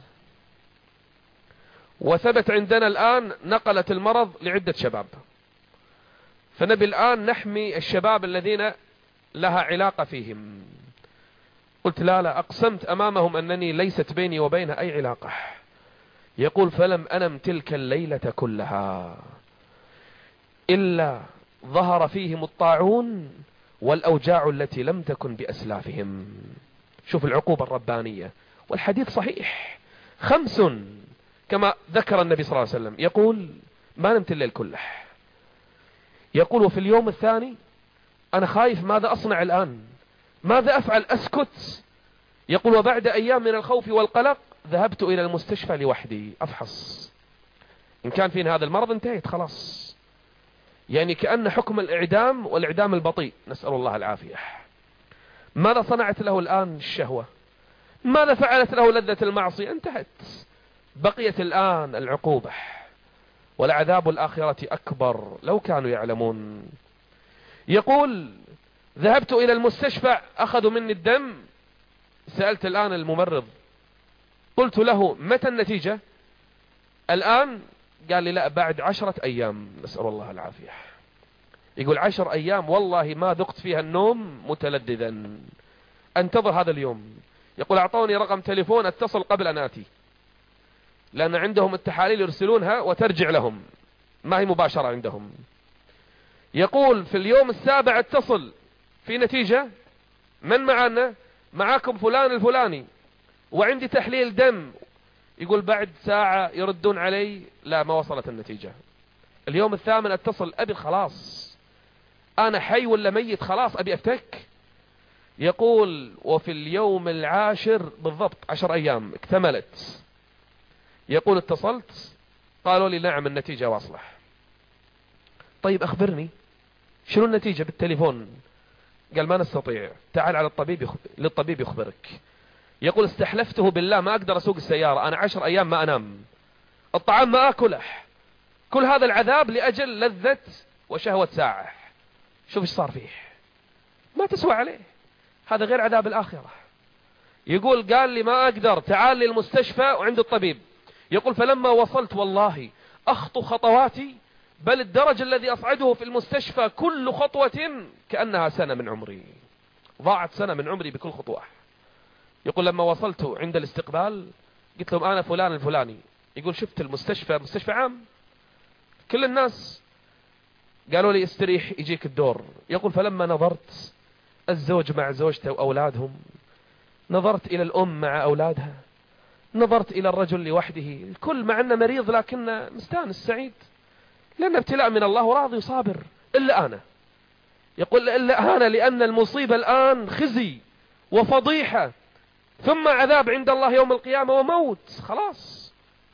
C: وثبت عندنا الآن نقلت المرض لعدة شباب، فنبي الآن نحمي الشباب الذين لها علاقة فيهم. قلت لا أقسمت أمامهم أنني ليست بيني وبينها أي علاقة. يقول فلم أنم تلك الليلة كلها إلا ظهر فيهم الطاعون والأوجاع التي لم تكن بأسلافهم. شوف العقوبة الربانية، والحديث صحيح. 5 كما ذكر النبي صلى الله عليه وسلم. يقول ما نمت الليل كله. يقول وفي اليوم الثاني أنا خايف ماذا أصنع الآن، ماذا أفعل، أسكت. يقول وبعد أيام من الخوف والقلق ذهبت إلى المستشفى لوحدي أفحص إن كان فينا هذا المرض. انتهيت خلاص، يعني كأن حكم الإعدام والإعدام البطيء، نسأل الله العافية. ماذا صنعت له الآن الشهوة؟ ماذا فعلت له لذة المعصية؟ انتهت. بقيت الآن العقوبة، والعذاب الآخرة أكبر لو كانوا يعلمون. يقول ذهبت إلى المستشفى أخذوا مني الدم. سألت الآن الممرض قلت له متى النتيجة الآن؟ قال لي لا بعد 10 أيام، نسأل الله العافية. يقول 10 أيام والله ما ذقت فيها النوم متلذذا، انتظر هذا اليوم. يقول أعطوني رقم تليفون اتصل قبل أن آتي، لأن عندهم التحاليل يرسلونها وترجع لهم، ما هي مباشرة عندهم. يقول في اليوم السابع اتصل في نتيجة، من معنا؟ معاكم فلان الفلاني وعندي تحليل دم. يقول بعد ساعة يردون علي لا ما وصلت النتيجة. اليوم الثامن اتصل أبي خلاص أنا حي ولا ميت، خلاص أبي أفتك. يقول وفي اليوم العاشر بالضبط 10 أيام اكتملت. يقول اتصلت قالوا لي نعم النتيجة واصلة. طيب أخبرني شنو النتيجة بالتليفون؟ قال ما نستطيع، تعال على للطبيب يخبرك. يقول استحلفته بالله ما أقدر أسوق السيارة، أنا 10 أيام ما أنام، الطعام ما أكله، كل هذا العذاب لأجل لذة وشهوة ساعة. شوف ايش صار فيه، ما تسوى عليه. هذا غير عذاب الآخرة. يقول قال لي ما أقدر، تعال للمستشفى وعند الطبيب. يقول فلما وصلت والله أخطو خطواتي، بل الدرج الذي أصعده في المستشفى كل خطوة كأنها سنة من عمري، ضاعت سنة من عمري بكل خطوة. يقول لما وصلت عند الاستقبال قلت لهم أنا فلان الفلاني. يقول شفت المستشفى مستشفى عام كل الناس. قالوا لي استريح يجيك الدور. يقول فلما نظرت الزوج مع زوجته وأولادهم، نظرت إلى الأم مع أولادها، نظرت إلى الرجل لوحده، الكل مع أنه مريض لكنه مستانس سعيد، لأن ابتلاء من الله وراضي وصابر. إلا أنا، يقول إلا أنا، لأن المصيبة الآن خزي وفضيحة ثم عذاب عند الله يوم القيامة وموت، خلاص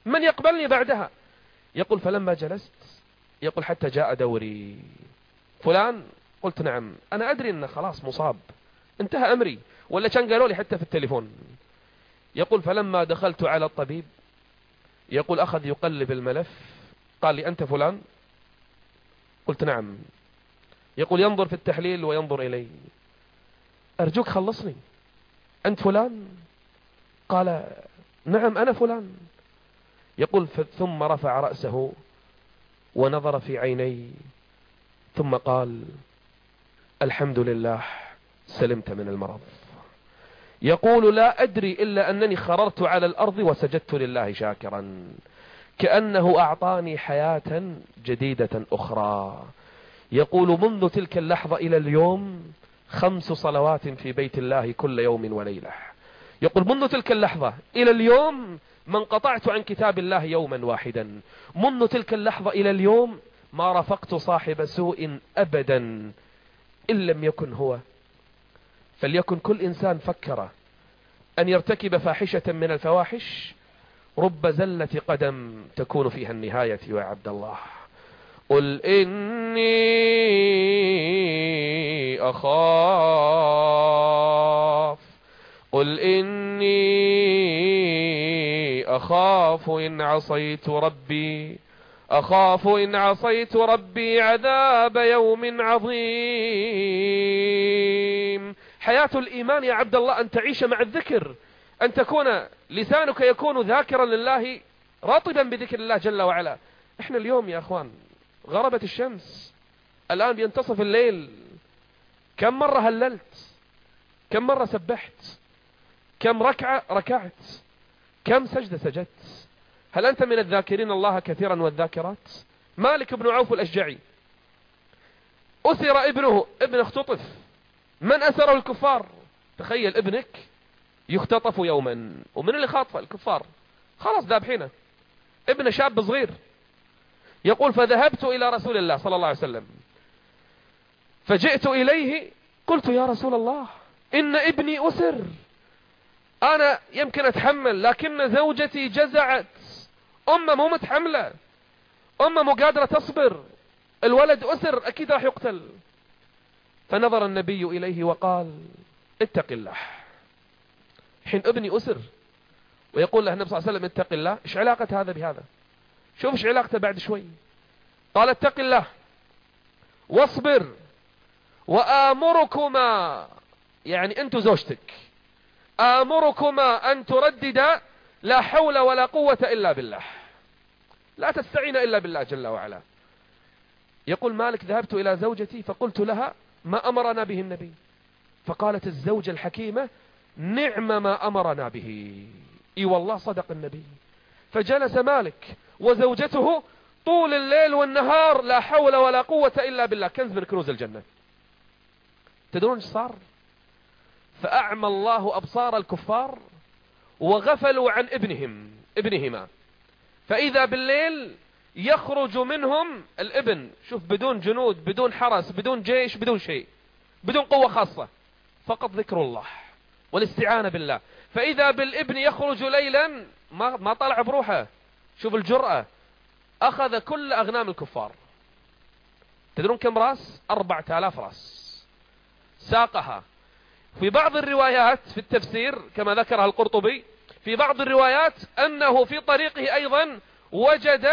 C: من يقبلني بعدها؟ يقول فلما جلست يقول حتى جاء دوري، فلان، قلت نعم، أنا أدري أنه خلاص مصاب، انتهى أمري، ولا كان قالوا لي حتى في التليفون. يقول فلما دخلت على الطبيب يقول أخذ يقلب الملف، قال لي أنت فلان؟ قلت نعم. يقول ينظر في التحليل وينظر إلي، أرجوك خلصني، أنت فلان؟ قال نعم أنا فلان. يقول ثم رفع رأسه ونظر في عيني ثم قال الحمد لله سلمت من المرض. يقول لا أدري إلا أنني خررت على الأرض وسجدت لله شاكرا، كأنه أعطاني حياة جديدة أخرى. يقول منذ تلك اللحظة إلى اليوم 5 صلوات في بيت الله كل يوم وليلة. يقول منذ تلك اللحظة إلى اليوم ما انقطعت عن كتاب الله يوما واحدا. منذ تلك اللحظة إلى اليوم ما رفقت صاحب سوء أبدا إن لم يكن هو. فليكن كل إنسان فكر أن يرتكب فاحشة من الفواحش رب زلة قدم تكون فيها النهاية يا عبد الله. قل إني أخاف، قل إني أخاف إن عصيت ربي، أخاف إن عصيت ربي عذاب يوم عظيم. حياة الإيمان يا عبد الله أن تعيش مع الذكر، أن تكون لسانك يكون ذاكرا لله راطبا بذكر الله جل وعلا. احنا اليوم يا أخوان غربت الشمس، الآن بينتصف الليل، كم مرة هللت، كم مرة سبحت، كم ركعة ركعت، كم سجدة سجدت؟ هل أنت من الذاكرين الله كثيرا والذاكرات؟ مالك بن عوف الأشجعي أسر ابنه، ابن اختطف، من أسره؟ الكفار. تخيل ابنك يختطف يوما، ومن اللي خاطفه؟ الكفار، خلاص ذابحينه، ابن شاب صغير. يقول فذهبت إلى رسول الله صلى الله عليه وسلم فجئت إليه قلت يا رسول الله إن ابني أسر، أنا يمكن أتحمل لكن زوجتي جزعت، أمه مو متحملة، أمه مو قادرة تصبر، الولد أسر أكيد راح يقتل. فنظر النبي إليه وقال اتق الله. حين ابني أسر ويقول له النبي صلى الله عليه وسلم اتق الله، إيش علاقة هذا بهذا؟ شوف إيش علاقته بعد شوي. قال اتق الله واصبر وآمركما، يعني أنت زوجتك، آمركما أن ترددا لا حول ولا قوة إلا بالله، لا تستعين إلا بالله جل وعلا. يقول مالك ذهبت إلى زوجتي فقلت لها ما أمرنا به النبي، فقالت الزوجة الحكيمة نعم ما أمرنا به، إي والله صدق النبي. فجلس مالك وزوجته طول الليل والنهار لا حول ولا قوة إلا بالله، كنز من كنوز الجنة. تدرون ايش صار؟ فأعمى الله أبصار الكفار وغفلوا عن ابنهما، فإذا بالليل يخرج منهم الابن، شوف بدون جنود، بدون حرس، بدون جيش، بدون شيء، بدون قوة خاصة، فقط ذكر الله والاستعانة بالله. فإذا بالابن يخرج ليلا ما طلع بروحه، شوف الجرأة، أخذ كل أغنام الكفار. تدرون كم رأس؟ 4000 رأس ساقها. في بعض الروايات في التفسير كما ذكرها القرطبي، في بعض الروايات أنه في طريقه أيضا وجد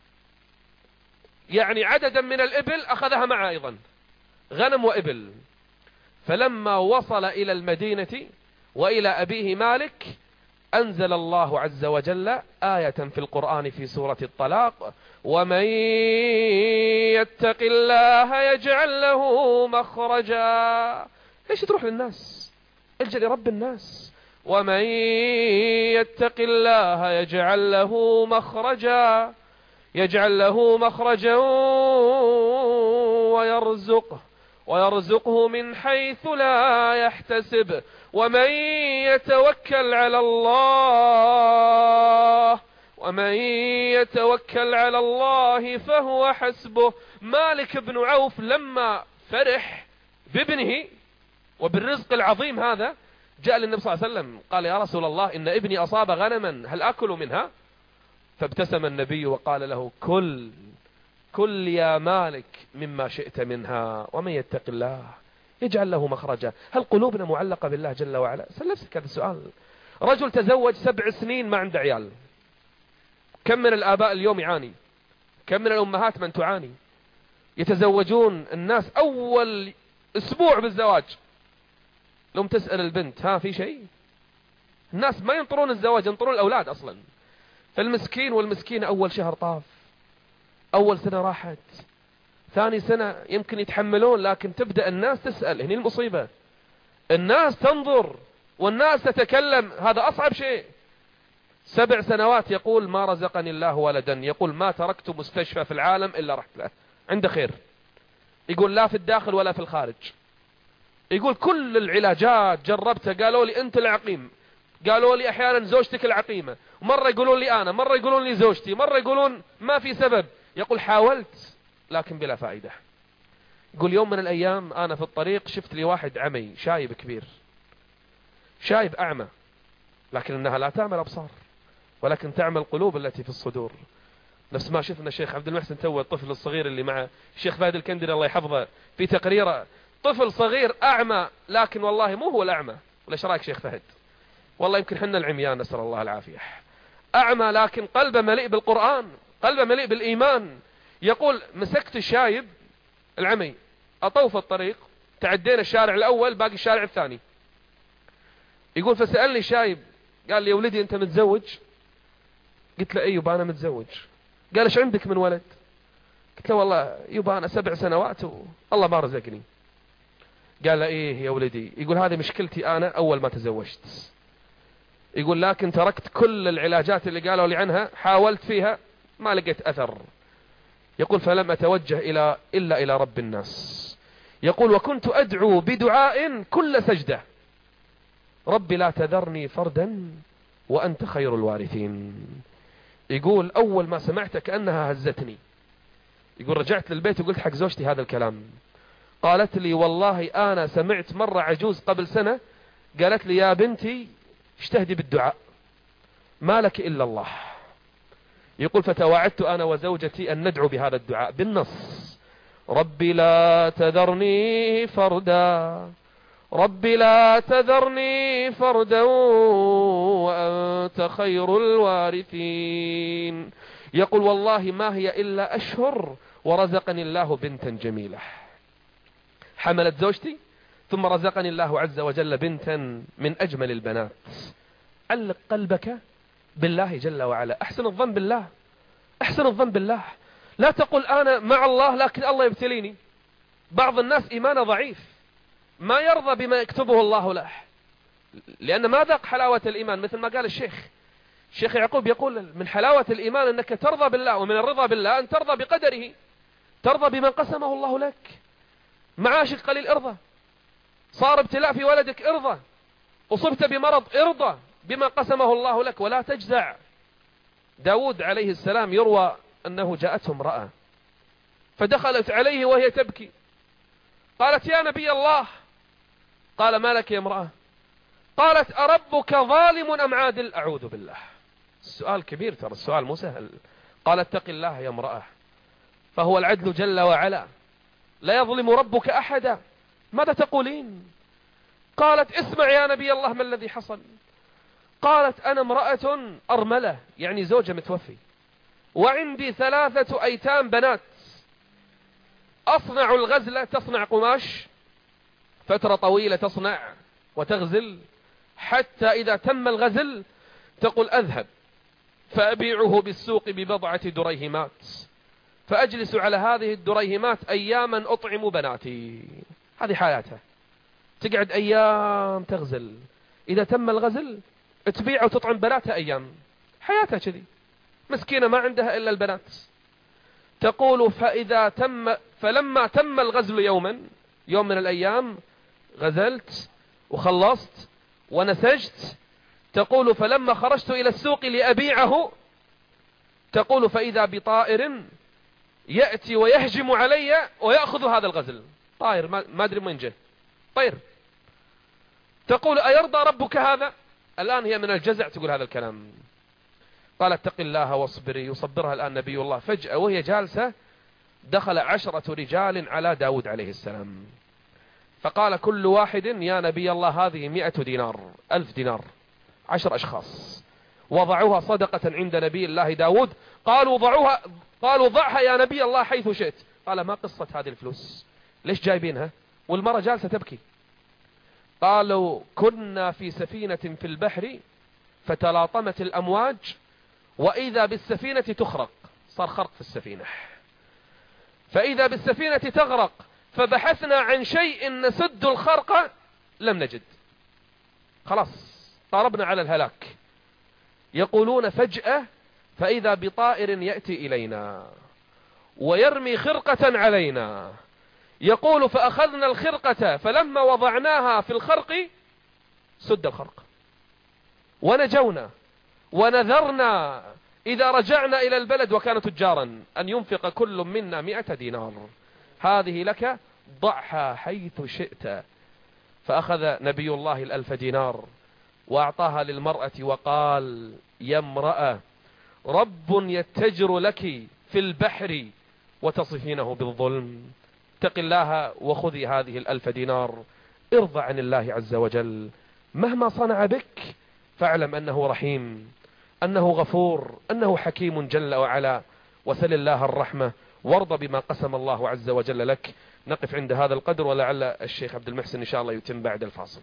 C: يعني عددا من الإبل أخذها معه أيضا، غنم وإبل. فلما وصل إلى المدينة وإلى أبيه مالك أنزل الله عز وجل آية في القرآن في سورة الطلاق ومن يتق الله يجعل له مخرجا. ليش تروح للناس؟ الجأ لرب الناس. ومن يتق الله يجعل له مخرجا، يجعل له مخرجا ويرزقه من حيث لا يحتسب ومن يتوكل على الله فهو حسبه. مالك بن عوف لما فرح بابنه وبالرزق العظيم هذا جاء للنبي صلى الله عليه وسلم قال يا رسول الله إن ابني أصاب غنما هل أكل منها؟ فابتسم النبي وقال له كل يا مالك مما شئت منها، ومن يتق الله يجعل له مخرجا. هل قلوبنا معلقة بالله جل وعلا؟ سأل نفسك هذا السؤال. رجل تزوج 7 سنين ما عنده عيال. كم من الآباء اليوم يعاني؟ كم من الأمهات من تعاني؟ يتزوجون الناس أول أسبوع بالزواج، لو تسأل البنت ها في شيء؟ الناس ما ينطرون الزواج، ينطرون الأولاد أصلا. فالمسكين والمسكينة أول شهر طاف، أول سنة راحت، ثاني سنة يمكن يتحملون، لكن تبدأ الناس تسأل. هنا المصيبة، الناس تنظر والناس تتكلم، هذا أصعب شيء. 7 سنوات يقول ما رزقني الله ولدا، يقول ما تركت مستشفى في العالم إلا رحت له، عنده خير. يقول لا في الداخل ولا في الخارج. يقول كل العلاجات جربتها، قالوا لي أنت العقيم، قالوا لي أحيانا زوجتك العقيمة، ومرة يقولون لي أنا، مرة يقولون لي زوجتي، مرة يقولون ما في سبب. يقول حاولت لكن بلا فائدة. يقول يوم من الأيام أنا في الطريق شفت لي واحد عمي شايب كبير، شايب أعمى، لكن إنها لا تعمل أبصار ولكن تعمل القلوب التي في الصدور. نفس ما شفنا الشيخ عبد المحسن تو الطفل الصغير اللي مع الشيخ فهد الكندري الله يحفظه في تقريره، طفل صغير أعمى، لكن والله مو هو الأعمى. ولا ايش رايك شيخ فهد؟ والله يمكن حنا العميان نسأل الله العافية. أعمى لكن قلبه مليء بالقرآن، قلبه مليء بالإيمان. يقول مسكت الشايب العمي، أطوف الطريق، تعدينا الشارع الأول باقي الشارع الثاني. يقول فسألني شايب قال لي يا ولدي أنت متزوج؟ قلت له أيوب أنا متزوج. قال ايش عندك من ولد؟ قلت له والله يبا أنا 7 سنوات والله ما رزقني. قال له إيه يا ولدي؟ يقول هذه مشكلتي أنا أول ما تزوجت. يقول لكن تركت كل العلاجات اللي قالوا لي عنها، حاولت فيها ما لقيت أثر. يقول فلم أتوجه إلا إلى رب الناس. يقول وكنت أدعو بدعاء كل سجدة، ربي لا تذرني فردا وأنت خير الوارثين. يقول أول ما سمعت كأنها هزتني. يقول رجعت للبيت وقلت حق زوجتي هذا الكلام، قالت لي والله أنا سمعت مرة عجوز قبل سنة قالت لي يا بنتي اجتهدي بالدعاء ما لك إلا الله. يقول فتواعدت أنا وزوجتي أن ندعو بهذا الدعاء بالنص، ربي لا تذرني فردا، ربي لا تذرني فردا وأنت خير الوارثين. يقول والله ما هي إلا أشهر ورزقني الله بنتا جميلة، حملت زوجتي ثم رزقني الله عز وجل بنتا من أجمل البنات. علق قلبك بالله جل وعلا، أحسن الظن بالله، أحسن الظن بالله. لا تقل أنا مع الله لكن الله يبتليني. بعض الناس إيمانه ضعيف، ما يرضى بما يكتبه الله له، لأن ما ذاق حلاوة الإيمان. مثل ما قال الشيخ يعقوب يقول من حلاوة الإيمان أنك ترضى بالله، ومن الرضا بالله أن ترضى بقدره، ترضى بما قسمه الله لك. معاشك قليل ارضى، صار ابتلاء في ولدك ارضى، أصبت بمرض ارضى بما قسمه الله لك ولا تجزع. داود عليه السلام يروى أنه جاءته امرأة فدخلت عليه وهي تبكي، قالت يا نبي الله، قال ما لك يا امرأة؟ قالت أربك ظالم أم عادل؟ أعوذ بالله. السؤال كبير ترى، السؤال مو سهل. قال اتق الله يا امرأة فهو العدل جل وعلا، لا يظلم ربك أحدا، ماذا تقولين؟ قالت اسمع يا نبي الله ما الذي حصل؟ قالت أنا امرأة أرملة، يعني زوجة متوفي، وعندي 3 أيتام بنات، أصنع الغزلة، تصنع قماش فترة طويلة تصنع وتغزل، حتى إذا تم الغزل تقول أذهب فأبيعه بالسوق ببضعة دريهمات، فأجلس على هذه الدريهمات أياما أطعم بناتي. هذه حياتها، تقعد أيام تغزل، إذا تم الغزل تبيع وتطعم بناتها أيام. حياتها كذي، مسكينة ما عندها إلا البنات. تقول فلما تم الغزل يوم من الأيام غزلت وخلصت ونسجت. تقول فلما خرجت إلى السوق لأبيعه، تقول فإذا بطائر يأتي ويهجم علي ويأخذ هذا الغزل. طائر ما أدري من جه، طير. تقول أيرضى ربك هذا؟ الآن هي من الجزع تقول هذا الكلام. قال اتق الله واصبري. يصبرها الآن نبي الله. فجأة وهي جالسة دخل 10 رجال على داود عليه السلام، فقال كل واحد يا نبي الله هذه 100 دينار 1000 دينار. 10 أشخاص وضعوها صدقة عند نبي الله داود. قالوا ضعها يا نبي الله حيث شئت. قال ما قصة هذه الفلوس؟ ليش جايبينها والمرة جالسة تبكي؟ قالوا كنا في سفينة في البحر فتلاطمت الأمواج وإذا بالسفينة تخرق. صار خرق في السفينة، فإذا بالسفينة تغرق، فبحثنا عن شيء نسد الخرق لم نجد، خلاص قاربنا على الهلاك. يقولون فجأة فإذا بطائر يأتي إلينا ويرمي خرقة علينا. يقول فأخذنا الخرقة فلما وضعناها في الخرق سد الخرق ونجونا ونذرنا إذا رجعنا إلى البلد وكان تجارا أن ينفق كل منا 100 دينار. هذه لك ضعها حيث شئت. فأخذ نبي الله 1000 دينار وأعطاها للمرأة وقال يا امرأة رب يتجر لك في البحر وتصفينه بالظلم. اتق الله وخذي هذه 1000 دينار. ارضى عن الله عز وجل مهما صنع بك، فاعلم أنه رحيم، أنه غفور، أنه حكيم جل وعلا. وسل الله الرحمة وارضى بما قسم الله عز وجل لك. نقف عند هذا القدر ولعل الشيخ عبد المحسن إن شاء الله يتم بعد الفاصل.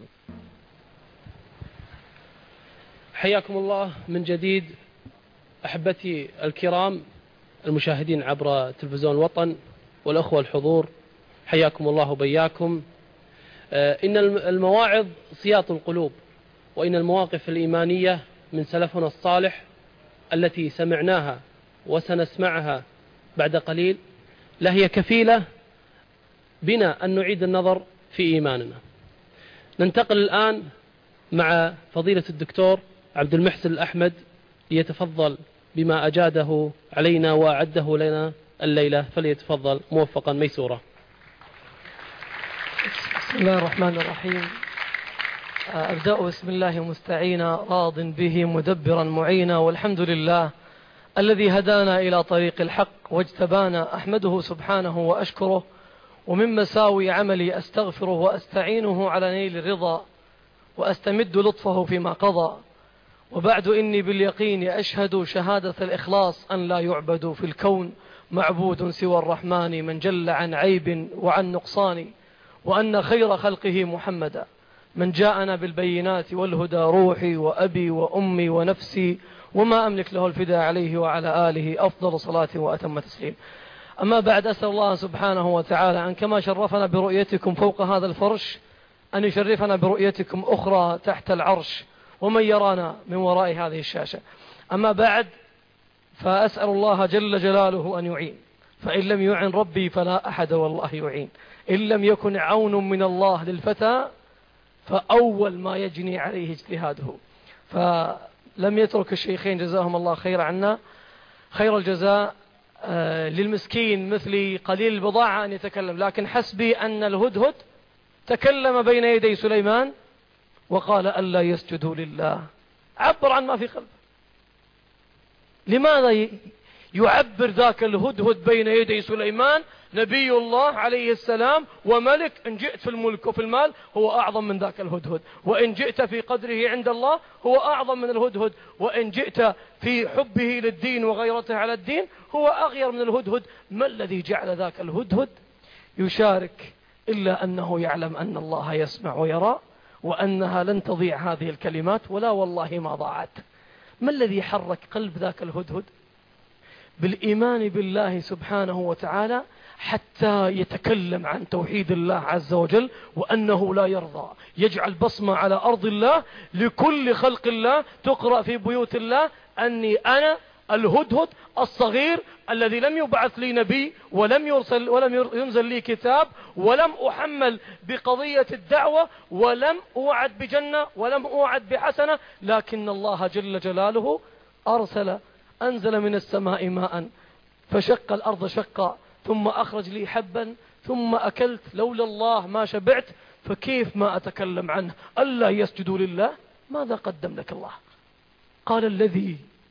D: حياكم الله من جديد أحبتي الكرام المشاهدين عبر تلفزيون الوطن والأخوة الحضور، حياكم الله بياكم. إن المواعظ صياط القلوب، وإن المواقف الإيمانية من سلفنا الصالح التي سمعناها وسنسمعها بعد قليل لهي كفيلة بنا أن نعيد النظر في إيماننا. ننتقل الآن مع فضيلة الدكتور عبد المحسن الأحمد ليتفضل بما أجاده علينا وأعده لنا الليلة، فليتفضل موفقا ميسورا.
B: بسم الله الرحمن الرحيم. أبدأ بسم الله مستعينا راض به مدبرا معينا، والحمد لله الذي هدانا إلى طريق الحق واجتبانا. أحمده سبحانه وأشكره، ومن مساوي عملي أستغفره وأستعينه على نيل الرضا، وأستمد لطفه فيما قضى. وبعد إني باليقين أشهد شهادة الإخلاص أن لا يعبد في الكون معبود سوى الرحمن من جل عن عيب وعن نقصان، وأن خير خلقه محمدا من جاءنا بالبينات والهدى روحي وأبي وأمي ونفسي وما أملك له الفداء عليه وعلى آله أفضل صلاة وأتم تسليم. أما بعد، أسأل الله سبحانه وتعالى أن كما شرفنا برؤيتكم فوق هذا الفرش أن يشرفنا برؤيتكم أخرى تحت العرش ومن يرانا من وراء هذه الشاشة. أما بعد، فأسأل الله جل جلاله أن يعين، فإن لم يعن ربي فلا أحد والله يعين. إن لم يكن عون من الله للفتى فأول ما يجني عليه اجتهاده. فلم يترك الشيخين جزاهم الله خير عنا خير الجزاء للمسكين مثلي قليل البضاعة أن يتكلم، لكن حسبي أن الهدهد تكلم بين يدي سليمان وقال ألا يسجدوا لله. عبر عن ما في قلبه. لماذا يعبر ذاك الهدهد بين يدي سليمان نبي الله عليه السلام وملك؟ إن جئت في الملك وفي المال هو أعظم من ذاك الهدهد، وإن جئت في قدره عند الله هو أعظم من الهدهد، وإن جئت في حبه للدين وغيرته على الدين هو أغير من الهدهد. ما الذي جعل ذاك الهدهد يشارك إلا أنه يعلم أن الله يسمع ويرى وأنها لن تضيع هذه الكلمات، ولا والله ما ضاعت. ما الذي حرك قلب ذاك الهدهد؟ بالإيمان بالله سبحانه وتعالى حتى يتكلم عن توحيد الله عز وجل، وأنه لا يرضى يجعل بصمة على أرض الله لكل خلق الله تقرأ في بيوت الله أني أنا الهدهد الصغير الذي لم يبعث لي نبي ولم ينزل لي كتاب ولم أحمل بقضية الدعوة ولم أوعد بجنة ولم أوعد بحسنة، لكن الله جل جلاله أنزل من السماء ماء فشق الأرض شقا ثم أخرج لي حبا ثم أكلت، لولا الله ما شبعت، فكيف ما أتكلم عنه؟ ألا يسجدوا لله. ماذا قدم لك الله؟ قال الذي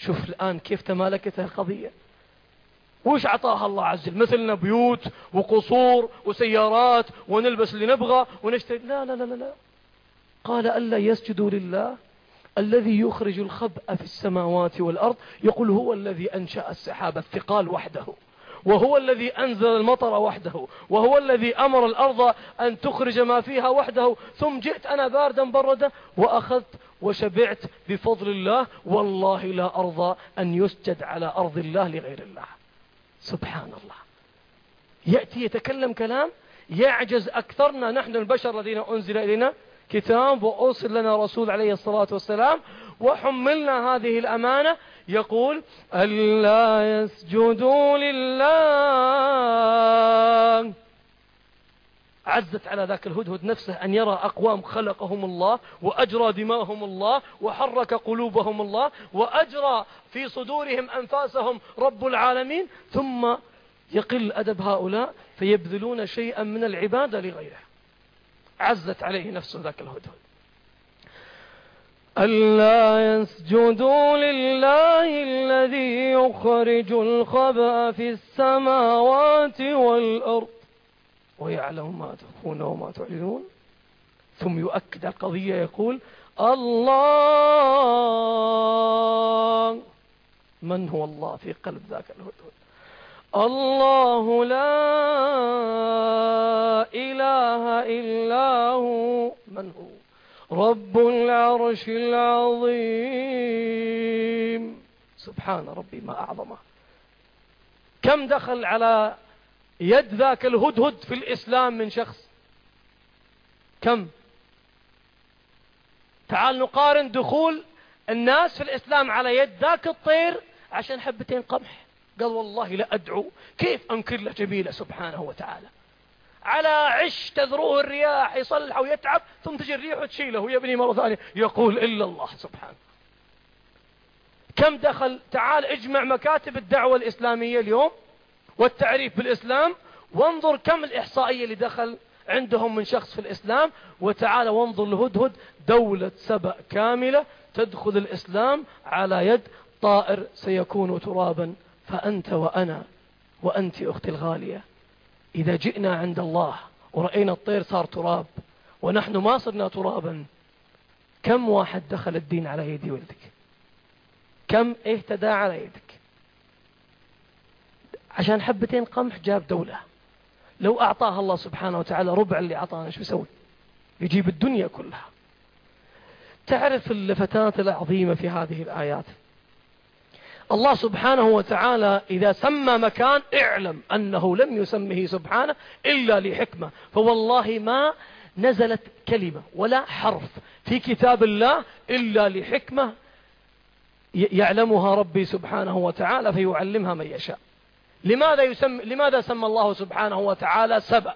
B: شوف الآن كيف تمالكتها القضية. وش عطاها الله عز وجل؟ مثلنا بيوت وقصور وسيارات ونلبس اللي نبغى ونشتري. لا لا لا لا، قال ألا يسجدوا لله الذي يخرج الخبأ في السماوات والأرض. يقول هو الذي أنشأ السحاب الثقال وحده، وهو الذي أنزل المطر وحده، وهو الذي أمر الأرض أن تخرج ما فيها وحده، ثم جئت أنا باردا بردا وأخذت وشبعت بفضل الله. والله لا أرضى أن يسجد على أرض الله لغير الله. سبحان الله. يأتي يتكلم كلام يعجز أكثرنا نحن البشر الذين أنزل إلينا كتاب وأرسل لنا رسول عليه الصلاة والسلام وحملنا هذه الأمانة. يقول ألا يسجدوا لله. عزت على ذاك الهدهد نفسه أن يرى أقوام خلقهم الله وأجرى دماءهم الله وحرك قلوبهم الله وأجرى في صدورهم أنفاسهم رب العالمين، ثم يقل أدب هؤلاء فيبذلون شيئا من العبادة لغيره. عزت عليه نفسه ذاك الهدهد. ألا يسجدوا لله الذي يخرج الخبأ في السماوات والأرض ويعلم ما تخفون وما تعلنون. ثم يؤكد القضية يقول الله. من هو الله في قلب ذاك الهدهد؟ الله لا إله إلا هو. من هو؟ رب العرش العظيم. سبحان ربي ما أعظمه. كم دخل على يد ذاك الهدهد في الإسلام من شخص؟ كم؟ تعال نقارن دخول الناس في الإسلام على يد ذاك الطير عشان حبتين قمح. قال والله لا أدعو كيف أنكر له جميلة سبحانه وتعالى. على عش تذروه الرياح يصلح ويتعب ثم تجي الريح وتشيله ويبني مرة ثانية يقول إلا الله سبحانه. كم دخل؟ تعال اجمع مكاتب الدعوة الإسلامية اليوم والتعريف بالإسلام وانظر كم الإحصائية اللي دخل عندهم من شخص في الإسلام، وتعال وانظر الهدهد دولة سبأ كاملة تدخل الإسلام على يد طائر سيكون ترابا. فأنت وأنا وأنت أختي الغالية إذا جئنا عند الله ورأينا الطير صار تراب ونحن ما صرنا ترابا، كم واحد دخل الدين على يد ولدك؟ كم اهتدى على يدك؟ عشان حبتين قمح جاب دولة. لو أعطاها الله سبحانه وتعالى ربع اللي أعطانا شو يسوي؟ يجيب الدنيا كلها. تعرف اللفتات العظيمة في هذه الآيات. الله سبحانه وتعالى إذا سمى مكان اعلم أنه لم يسمه سبحانه إلا لحكمة. فوالله ما نزلت كلمة ولا حرف في كتاب الله إلا لحكمة يعلمها ربي سبحانه وتعالى فيعلمها من يشاء. لماذا سمى الله سبحانه وتعالى سبأ؟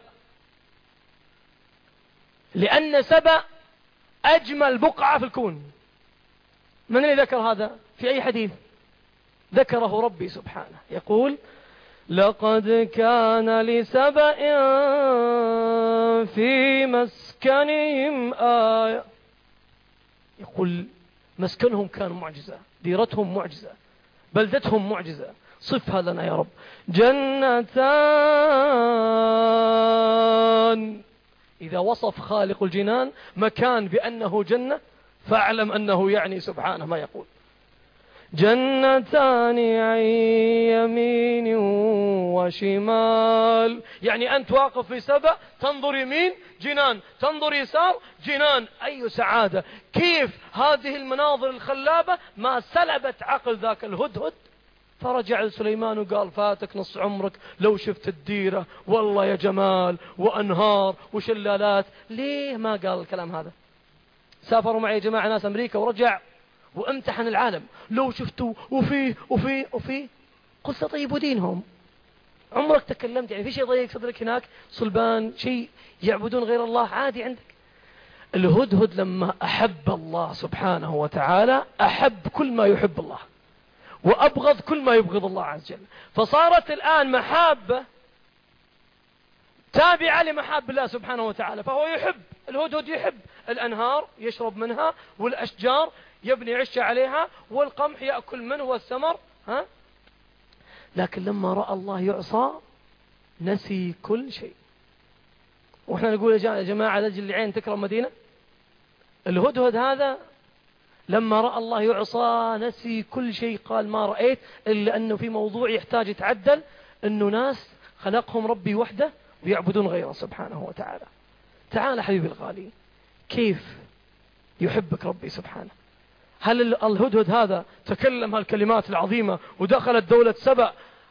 B: لأن سبأ أجمل بقعة في الكون. من اللي ذكر هذا في أي حديث؟ ذكره ربي سبحانه. يقول لقد كان لسبأ في مسكنهم آية. يقول مسكنهم كان معجزة، ديرتهم معجزة، بلدتهم معجزة. صفها لنا يا رب. جنتان. إذا وصف خالق الجنان مكان بأنه جنة فاعلم أنه يعني سبحانه ما يقول. جنتان عن يمين وشمال. يعني أنت واقف في سبأ تنظر يمين جنان، تنظر يسار جنان. أي سعادة. كيف هذه المناظر الخلابة ما سلبت عقل ذاك الهدهد. فرجع لسليمان وقال فاتك نص عمرك لو شفت الديرة والله يا جمال وأنهار وشلالات. ليه ما قال الكلام هذا؟ سافروا معي جماعة ناس أمريكا ورجع وامتحن العالم لو شفتوا وفيه قلت طيب ودينهم عمرك تكلمت يعني في شيء ضيق صدرك هناك؟ صلبان شيء يعبدون غير الله عادي عندك. الهدهد لما أحب الله سبحانه وتعالى أحب كل ما يحب الله وأبغض كل ما يبغض الله عز وجل. فصارت الآن محابة تابعة لمحاب الله سبحانه وتعالى. فهو يحب الهدهد، يحب الأنهار يشرب منها والأشجار يبني عشة عليها، والقمح يأكل منه والثمر. لكن لما رأى الله يعصى نسي كل شيء. وإحنا نقول يا جماعة لجل العين تكرم مدينة. الهدهد هذا لما رأى الله يعصى نسي كل شيء، قال ما رأيت إلا أنه في موضوع يحتاج يتعدل، أنه ناس خلقهم ربي وحده ويعبدون غيره سبحانه وتعالى. تعال حبيبي الغالي، كيف يحبك ربي سبحانه. هل الهدهد هذا تكلم هالكلمات العظيمة ودخلت دولة سبأ،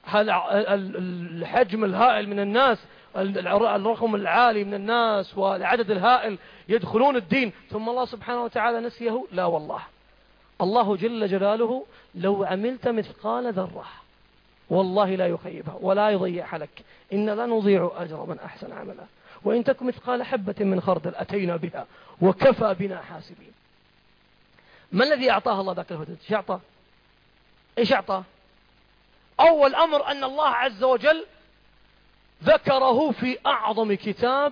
B: الحجم الهائل من الناس، الرقم العالي من الناس والعدد الهائل يدخلون الدين، ثم الله سبحانه وتعالى نسيه؟ لا والله. الله جل جلاله لو عملت مثقال ذرة والله لا يخيبها ولا يضيعها لك. إن لا نضيع أجر من أحسن عملا وإن تكن مثقال حبة من خردل أتينا بها وكفى بنا حاسبين. ما الذي أعطاه الله ذاك الهدهد؟ إيش أعطاه؟ أول أمر أن الله عز وجل ذكره في أعظم كتاب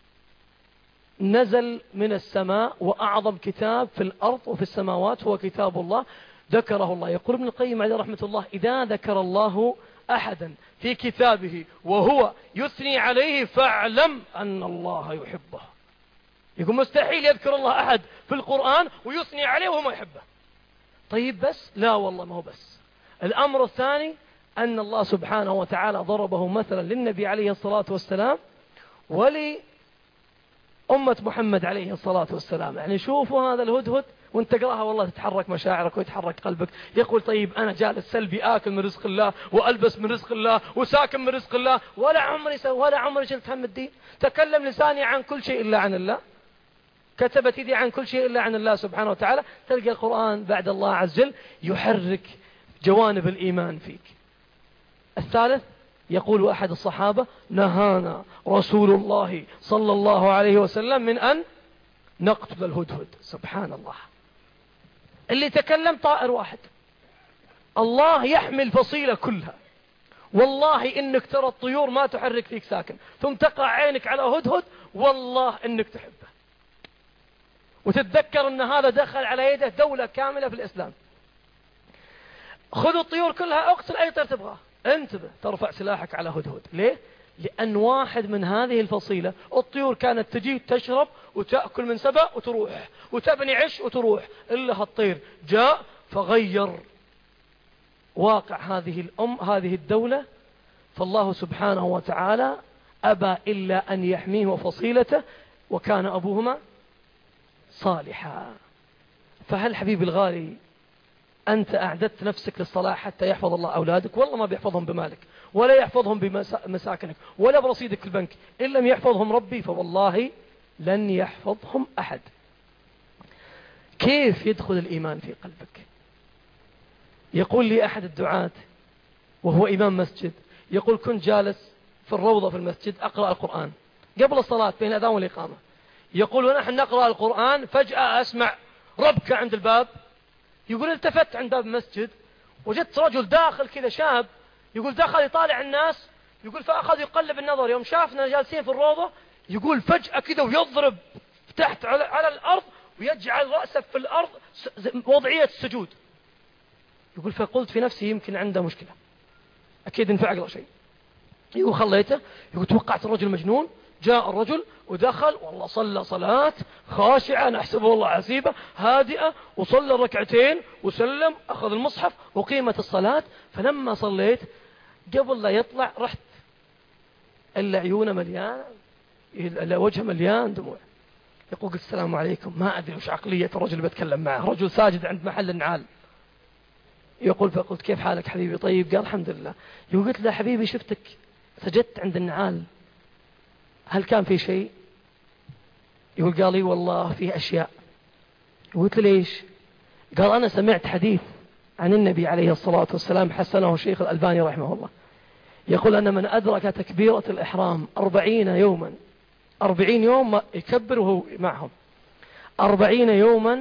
B: نزل من السماء، وأعظم كتاب في الأرض وفي السماوات هو كتاب الله. ذكره الله. يقول ابن القيم عليه رحمة الله: إذا ذكر الله أحدا في كتابه وهو يثني عليه فاعلم أن الله يحبه. يقول مستحيل يذكر الله أحد في القرآن ويثني عليه وهو ما يحبه. طيب بس لا والله ما هو بس. الأمر الثاني أن الله سبحانه وتعالى ضربه مثلا للنبي عليه الصلاة والسلام ولأمة محمد عليه الصلاة والسلام. يعني شوفوا هذا الهدهد وانت تقراها والله تتحرك مشاعرك ويتحرك قلبك. يقول طيب أنا جالس سلبي آكل من رزق الله وألبس من رزق الله وساكن من رزق الله ولا عمري شلت هم الدين. تكلم لساني عن كل شيء إلا عن الله، كتبت يدي عن كل شيء إلا عن الله سبحانه وتعالى. تلقى القرآن بعد الله عز وجل يحرك جوانب الإيمان فيك. الثالث يقول أحد الصحابة: نهانا رسول الله صلى الله عليه وسلم من أن نقتل الهدهد. سبحان الله. اللي تكلم طائر واحد، الله يحمي الفصيلة كلها. والله إنك ترى الطيور ما تحرك فيك ساكن، ثم تقع عينك على هدهد والله إنك تحبه وتتذكر أن هذا دخل على يده دولة كاملة في الإسلام. خذوا الطيور كلها، اقتل أي طير تبغاه، انتبه ترفع سلاحك على هدهد. ليه؟ لأن واحد من هذه الفصيلة، الطيور كانت تجي تشرب وتأكل من سبأ وتروح وتبني عش وتروح، إلا هالطير جاء فغير واقع هذه الدولة. فالله سبحانه وتعالى أبى إلا أن يحميه وفصيلته، وكان أبوهما صالحا. فهل حبيبي الغالي أنت أعددت نفسك للصلاة حتى يحفظ الله أولادك؟ والله ما بيحفظهم بمالك ولا يحفظهم بمساكنك ولا برصيدك البنك. إن لم يحفظهم ربي فوالله لن يحفظهم أحد. كيف يدخل الإيمان في قلبك؟ يقول لي أحد الدعاة وهو إمام مسجد، يقول كنت جالس في الروضة في المسجد أقرأ القرآن قبل الصلاة بين الأذان والإقامة. يقول ونحن نقرأ القرآن فجأة أسمع ربكة عند الباب. يقول التفت عند باب المسجد وجدت رجل داخل كذا شاب، يقول دخل يطالع الناس، يقول فأخذ يقلب النظر. يوم شافنا جالسين في الروضة يقول فجأة كذا ويضرب تحت على الأرض ويجعل رأسه في الأرض وضعية السجود. يقول فقلت في نفسي يمكن عنده مشكلة، أكيد انفع له شيء. يقول خليته، يقول توقعت الرجل مجنون. جاء الرجل ودخل والله صلى صلاة خاشعة نحسبه الله عسيبة هادئة، وصلى ركعتين وسلم، أخذ المصحف وقيمة الصلاة. فلما صليت قبل لا يطلع رحت إلا عيونه مليان، إلا وجهه مليان دموع. يقول قلت السلام عليكم، ما أدري وش عقلية الرجل اللي بتكلم معه، رجل ساجد عند محل النعال. يقول فقلت كيف حالك حبيبي؟ طيب. قال الحمد لله. يقول قلت له حبيبي شفتك سجدت عند النعال، هل كان في شيء؟ يقول قال لي والله فيه أشياء. قلت له ليش؟ قال أنا سمعت حديث عن النبي عليه الصلاة والسلام حسنه الشيخ الألباني رحمه الله، يقول أن من أدرك تكبيرة الإحرام 40 يوما، 40 يوم يكبر وهو معهم، 40 يوما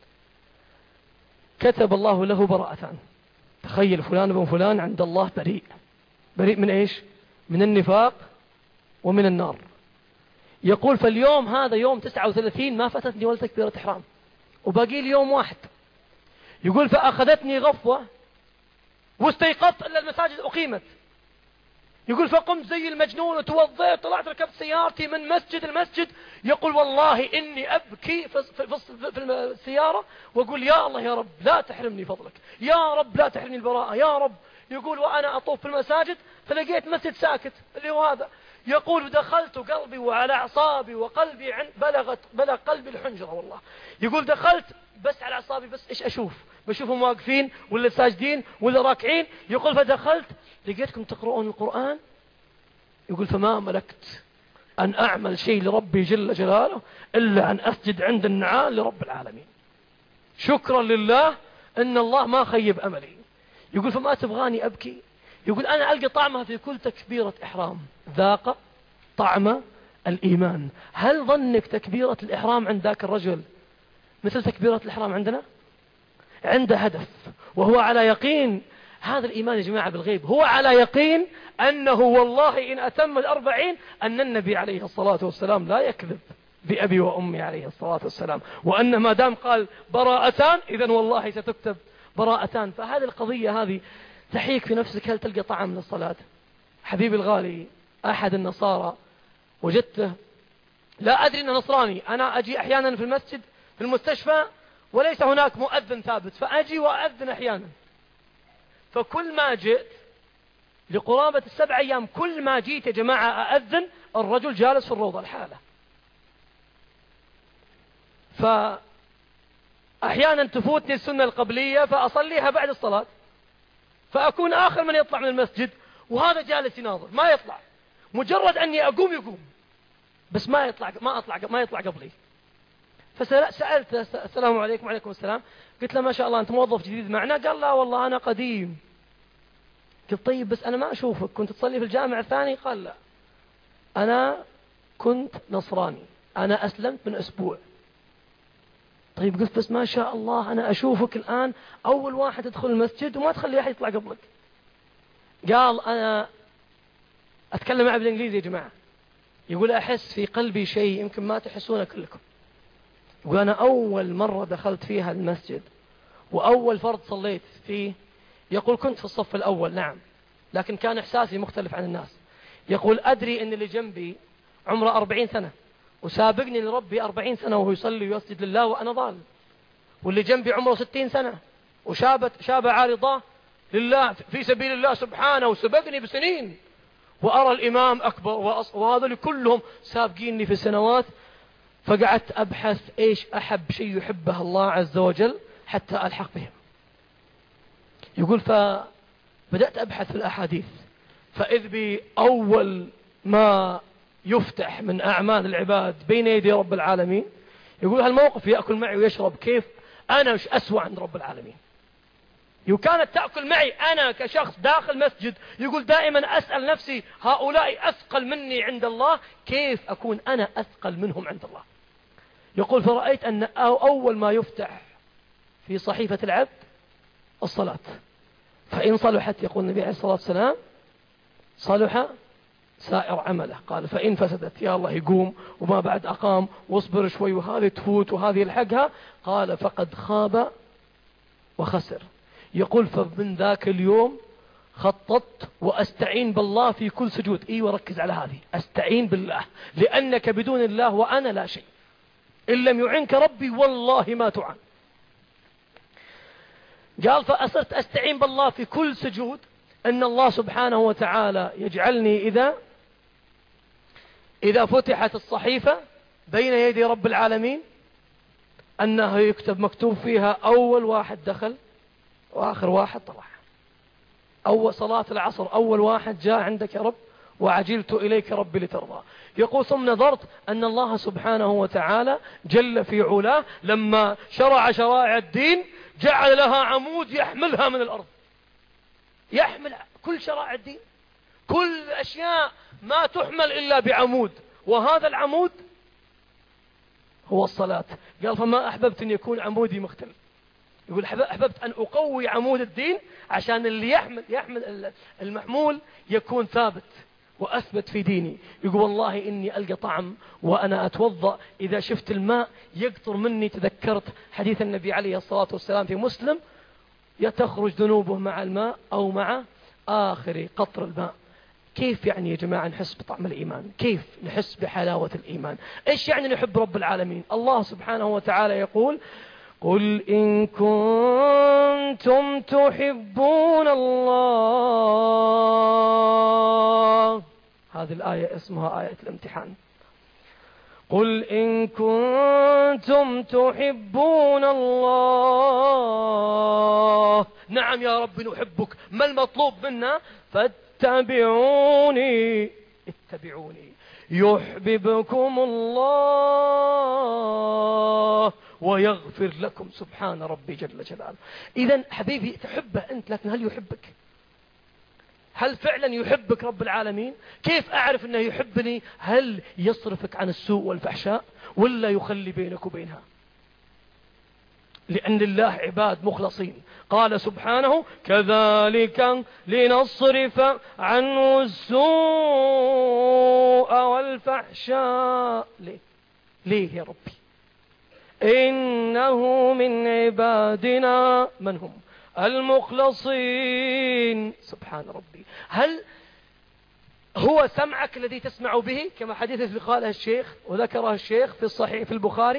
B: كتب الله له براءتان. تخيل فلان بن فلان عند الله بريء. بريء من إيش؟ من النفاق ومن النار. يقول فاليوم هذا يوم 39 ما فاتتني ولا تكبيرة إحرام، وباقي لي يوم واحد يقول فأخذتني غفوة واستيقظت إلا المساجد أقيمت. يقول فقمت زي المجنون وتوضيت طلعت ركبت سيارتي من مسجد المسجد. يقول والله إني أبكي في السيارة وأقول يا الله يا رب لا تحرمني فضلك، يا رب لا تحرمني البراءة يا رب. يقول وأنا أطوف في المساجد فلقيت مسجد ساكت اللي هو هذا. يقول دخلت قلبي وعلى أعصابي وقلبي بلغ قلبي الحنجرة والله. يقول دخلت بس على أعصابي بس إيش أشوف؟ بشوفهم واقفين ولا ساجدين ولا راكعين. يقول فدخلت لقيتكم تقرؤون القرآن. يقول فما ملكت أن أعمل شيء لربي جل جلاله إلا أن أسجد عند النعال لرب العالمين شكرا لله أن الله ما خيب أملي. يقول فما تبغاني أبكي؟ يقول أنا ألقى طعمها في كل تكبيرة إحرام، ذاق طعم الإيمان. هل ظنك تكبيرة الإحرام عند ذاك الرجل مثل تكبيرة الإحرام عندنا؟ عنده هدف وهو على يقين. هذا الإيمان يا جماعة بالغيب، هو على يقين أنه والله إن أتم 40 أن النبي عليه الصلاة والسلام لا يكذب بأبي وأمي عليه الصلاة والسلام، وأن ما دام قال براءتان إذن والله ستكتب براءتان. فهذه القضية هذه تحيك في نفسك. هل تلقى طعم من الصلاة؟ حبيبي الغالي، أحد النصارى وجدته، لا أدري أنه نصراني، أنا أجي أحيانا في المسجد في المستشفى وليس هناك مؤذن ثابت فأجي وأذن أحيانا. فكل ما جئت لقرابة 7 أيام كل ما جيت يا جماعة أأذن الرجل جالس في الروضة الحالة. فأحيانا تفوتني السنة القبلية فأصليها بعد الصلاة فأكون آخر من يطلع من المسجد وهذا جالس يناظر ما يطلع، مجرد أني أقوم يقوم بس ما يطلع قبلي. فسألت السلام عليكم. وعليكم السلام. قلت له ما شاء الله أنت موظف جديد معنا؟ قال لا والله أنا قديم. قلت طيب بس أنا ما أشوفك، كنت تصلي في الجامع الثاني؟ قال لا أنا كنت نصراني، أنا أسلمت من أسبوع. طيب قلت بس ما شاء الله أنا أشوفك الآن أول واحد تدخل المسجد وما تخلي أحد يطلع قبلك. قال أنا أتكلم معه بالإنجليزي يا جماعة. يقول أحس في قلبي شيء يمكن ما تحسونه كلكم. يقول أنا أول مرة دخلت فيها المسجد وأول فرض صليت فيه، يقول كنت في الصف الأول نعم، لكن كان إحساسي مختلف عن الناس. يقول أدري أن اللي جنبي عمره 40 سنة وسابقني لربي 40 سنة وهو يصلي ويسجد لله وأنا ضال، واللي جنبي عمره 60 سنة وشاب عارضة لله في سبيل الله سبحانه وسبقني بسنين، وأرى الإمام أكبر وهذا كلهم سابقيني في السنوات. فقعدت أبحث إيش أحب شيء يحبه الله عز وجل حتى ألحق بهم. يقول فبدأت أبحث في الأحاديث فإذ بأول ما يفتح من أعمال العباد بين يدي رب العالمين. يقول هالموقف يأكل معي ويشرب كيف أنا مش أسوأ عند رب العالمين. يقول كانت تأكل معي أنا كشخص داخل مسجد. يقول دائما أسأل نفسي هؤلاء أثقل مني عند الله، كيف أكون أنا أثقل منهم عند الله. يقول فرأيت أن أول ما يفتح في صحيفة العبد الصلاة، فإن صلحت يقول النبي عليه الصلاة والسلام صلح سائر عمله. قال فإن فسدت يا الله يقوم وما بعد أقام واصبر شوي وهذه تفوت وهذه يلحقها. قال فقد خاب وخسر. يقول فمن ذاك اليوم خططت وأستعين بالله في كل سجود. ايوه ركز على هذه، أستعين بالله لأنك بدون الله وأنا لا شيء، إن لم يعنك ربي والله ما تعان. قال فأصرت أستعين بالله في كل سجود أن الله سبحانه وتعالى يجعلني إذا فتحت الصحيفة بين يدي رب العالمين أنه يكتب مكتوب فيها أول واحد دخل وآخر واحد طلع. أول صلاة العصر أول واحد جاء عندك يا رب وعجلت إليك ربي لترضى. يقول ثم نظرت أن الله سبحانه وتعالى جل في علاه لما شرع شرائع الدين جعل لها عمود يحملها من الأرض، يحمل كل شرائع الدين، كل أشياء ما تحمل إلا بعمود، وهذا العمود هو الصلاة. قال فما أحببت أن يكون عمودي مختلف. يقول أحببت أن أقوي عمود الدين عشان اللي يحمل المحمول يكون ثابت وأثبت في ديني. يقول والله إني ألقى طعم وأنا أتوضأ إذا شفت الماء يقطر مني، تذكرت حديث النبي عليه الصلاة والسلام في مسلم: يتخرج ذنوبه مع الماء أو مع آخر قطر الماء. كيف يعني يا جماعة نحس بطعم الإيمان؟ كيف نحس بحلاوة الإيمان؟ إيش يعني نحب رب العالمين؟ الله سبحانه وتعالى يقول: قل إن كنتم تحبون الله. هذه الآية اسمها آية الامتحان. قل إن كنتم تحبون الله، نعم يا رب نحبك، ما المطلوب منا؟ فاتبعوني، اتبعوني يحببكم الله ويغفر لكم. سبحان ربي جل جلاله. إذن حبيبي تحبه أنت، لكن هل يحبك؟ هل فعلا يحبك رب العالمين؟ كيف أعرف أنه يحبني؟ هل يصرفك عن السوء والفحشاء ولا يخلي بينك وبينها؟ لأن لله عباد مخلصين. قال سبحانه: كذلك لنصرف عنه السوء والفحشاء. ليه يا ربي؟ إنه من عبادنا من هم المخلصين. سبحان ربي. هل هو سمعك الذي تسمع به كما حديث اللي قاله الشيخ وذكره الشيخ في الصحيح في البخاري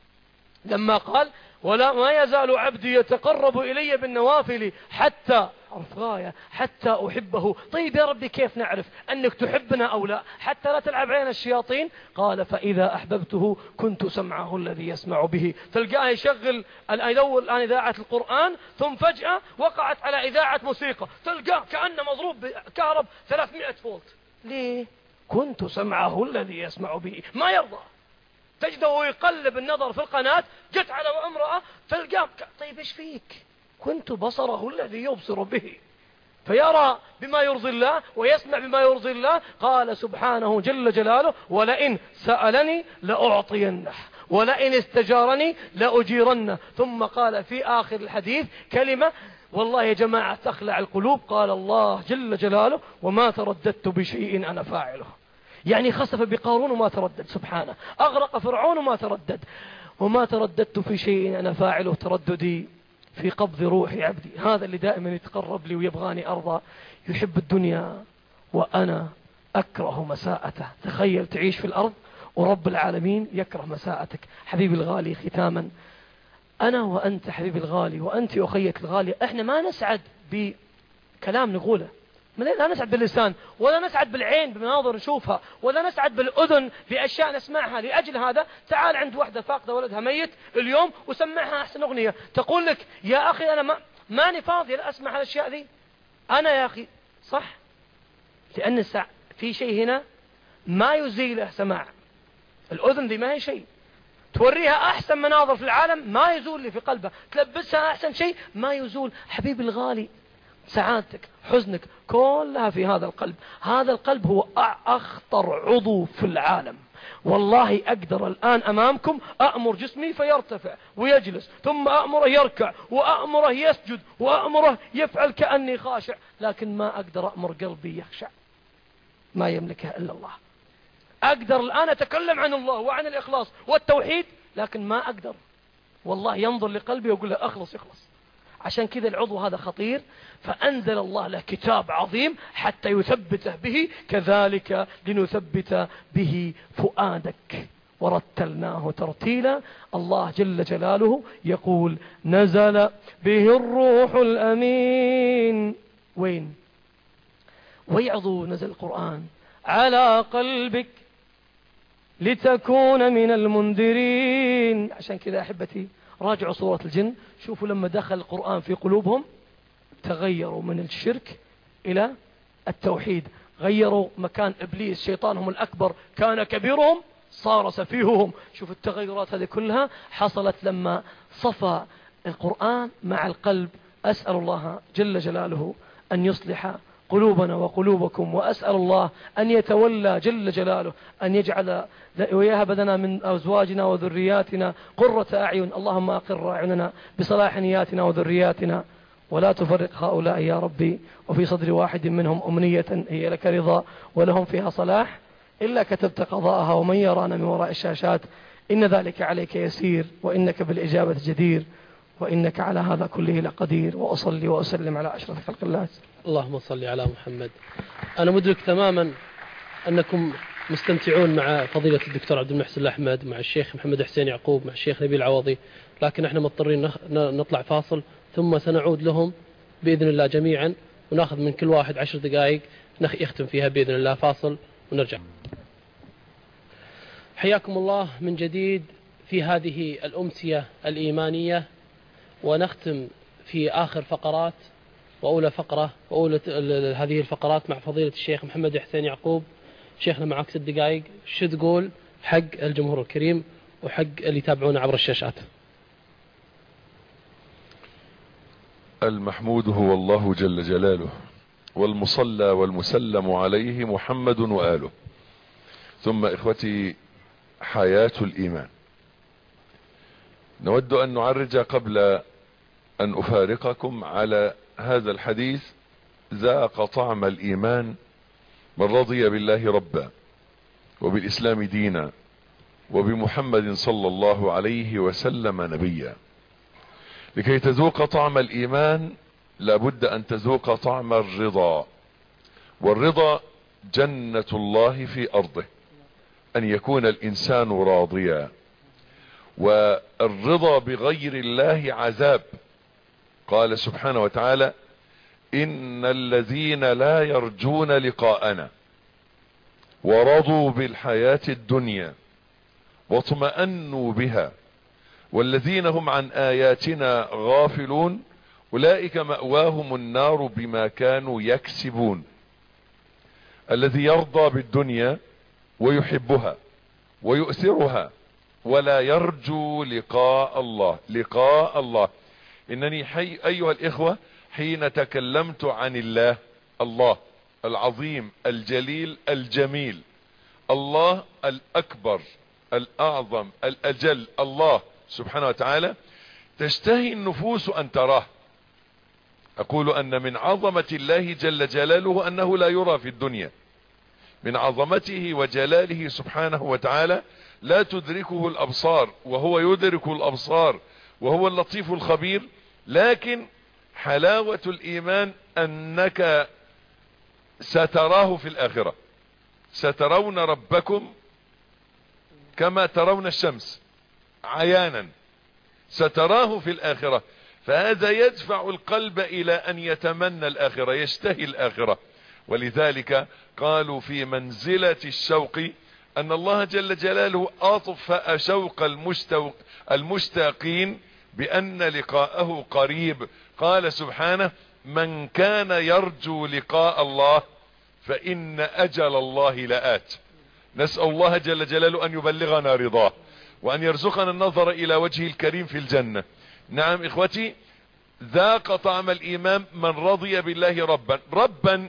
B: لما قال: ولا ما يزال عبدي يتقرب إلي بالنوافل حتى أعرف غاية حتى أحبه. طيب يا ربي كيف نعرف أنك تحبنا أو لا حتى لا تلعب علينا الشياطين؟ قال: فإذا أحببته كنت سمعه الذي يسمع به. تلقاه يشغل يدور الآن إذاعة القرآن ثم فجأة وقعت على إذاعة موسيقى، تلقاه كأنه مضروب بكهرب 300 فولت. ليه؟ كنت سمعه الذي يسمع به. ما يرضى. تجده يقلب النظر في القناة، جت على امرأة تلقاه. طيب ايش فيك؟ كنت بصره الذي يبصر به، فيرى بما يرضي الله ويسمع بما يرضي الله. قال سبحانه جل جلاله: ولئن سألني لأعطينه ولئن استجارني لأجيرنه. ثم قال في آخر الحديث كلمة والله يا جماعة تخلع القلوب. قال الله جل جلاله: وما ترددت بشيء أنا فاعله. يعني خسف بقارون وما تردد سبحانه، أغرق فرعون وما تردد. وما ترددت في شيء أنا فاعله ترددي في قبض روح عبدي. هذا اللي دائما يتقرب لي ويبغاني أرضى، يحب الدنيا وأنا أكره مساءته. تخيل تعيش في الأرض ورب العالمين يكره مساءتك. حبيبي الغالي، ختاما، أنا وأنت حبيبي الغالي وأنت أخيك الغالي، إحنا ما نسعد بكلام نقوله، لا نسعد باللسان ولا نسعد بالعين بمناظر نشوفها ولا نسعد بالأذن بأشياء نسمعها. لأجل هذا تعال عند واحدة فاقدة ولدها ميت اليوم وسمعها أحسن أغنية، تقول لك: يا أخي أنا ماني فاضي لا أسمع هالأشياء ذي. أنا يا أخي صح، لأن في شيء هنا ما يزيله سماع الأذن دي، ما هي شيء. توريها أحسن مناظر في العالم ما يزول لي في قلبها، تلبسها أحسن شيء ما يزول. حبيبي الغالي، سعادتك حزنك كلها في هذا القلب. هذا القلب هو أخطر عضو في العالم. والله أقدر الآن أمامكم أأمر جسمي فيرتفع ويجلس، ثم أأمره يركع وأأمره يسجد وأأمره يفعل كأني خاشع، لكن ما أقدر أأمر قلبي يخشع، ما يملكها إلا الله. أقدر الآن أتكلم عن الله وعن الإخلاص والتوحيد، لكن ما أقدر والله ينظر لقلبي ويقول له أخلص يخلص. عشان كذا العضو هذا خطير، فأنزل الله له كتاب عظيم حتى يثبته به. كذلك لنثبت به فؤادك ورتلناه ترتيلا. الله جل جلاله يقول: نزل به الروح الأمين. وين عضو نزل القرآن؟ على قلبك لتكون من المنذرين. عشان كذا أحبتي راجعوا سورة الجن، شوفوا لما دخل القرآن في قلوبهم تغيروا من الشرك إلى التوحيد، غيروا مكان إبليس شيطانهم الأكبر كان كبيرهم صار سفيههم. شوف التغيرات هذه كلها حصلت لما صفى القرآن مع القلب. أسأل الله جل جلاله أن يصلح قلوبنا وقلوبكم، وأسأل الله أن يتولى جل جلاله أن يجعل ويهب لنا من أزواجنا وذرياتنا قرة أعين. اللهم أقر أعيننا بصلاح نياتنا وذرياتنا ولا تفرق هؤلاء يا ربي، وفي صدر واحد منهم أمنية هي لك رضا ولهم فيها صلاح، إلا كتبت قضاءها. ومن يرانا من وراء الشاشات إن ذلك عليك يسير، وإنك بالإجابة جدير، وإنك على هذا كله لقدير. وأصلي وأسلم على أشرف خلق الله.
D: اللهم صل على محمد. أنا مدرك تماما أنكم مستمتعون مع فضيلة الدكتور عبد المحسن الأحمد، مع الشيخ محمد حسين يعقوب، مع الشيخ نبيل العوضي، لكن احنا مضطرين نطلع فاصل، ثم سنعود لهم بإذن الله جميعا، وناخذ من كل واحد 10 دقائق يختم فيها بإذن الله. فاصل ونرجع. حياكم الله من جديد في هذه الأمسية الإيمانية، ونختم في آخر فقرات وأولى هذه الفقرات مع فضيلة الشيخ محمد حسين يعقوب. شيخنا معك 6 دقائق، شو تقول حق الجمهور الكريم وحق اللي يتابعونا عبر الشاشات؟
A: المحمود هو الله جل جلاله، والمصلى والمسلم عليه محمد وآله. ثم إخوتي، حياة الإيمان. نود أن نعرج قبل أن أفارقكم على هذا الحديث: ذاق طعم الإيمان من رضي بالله ربا، وبالإسلام دينا، وبمحمد صلى الله عليه وسلم نبيا. لكي تذوق طعم الإيمان لابد أن تذوق طعم الرضا، والرضا جنة الله في أرضه، أن يكون الإنسان راضيا. والرضا بغير الله عذاب. قال سبحانه وتعالى: إن الذين لا يرجون لقاءنا ورضوا بالحياة الدنيا واطمأنوا بها والذين هم عن آياتنا غافلون أولئك مأواهم النار بما كانوا يكسبون. الذي يرضى بالدنيا ويحبها ويؤثرها ولا يرجو لقاء الله. إنني أيها الإخوة حين تكلمت عن الله العظيم الجليل الجميل، الله الأكبر الأعظم الأجل، الله سبحانه وتعالى، تشتهي النفوس أن تراه. أقول أن من عظمة الله جل جلاله أنه لا يرى في الدنيا، من عظمته وجلاله سبحانه وتعالى لا تدركه الأبصار وهو يدرك الأبصار وهو اللطيف الخبير. لكن حلاوة الإيمان أنك ستراه في الآخرة، سترون ربكم كما ترون الشمس عيانا، ستراه في الآخرة. فهذا يدفع القلب إلى أن يتمنى الآخرة، يشتهي الآخرة. ولذلك قالوا في منزلة الشوق أن الله جل جلاله أطفأ شوق المشتاقين بأن لقاءه قريب. قال سبحانه: من كان يرجو لقاء الله فإن أجل الله لآت. نسأل الله جل جلاله أن يبلغنا رضاه وأن يرزقنا النظر إلى وجهه الكريم في الجنة. نعم إخوتي، ذاق طعم الإيمان من رضي بالله ربا.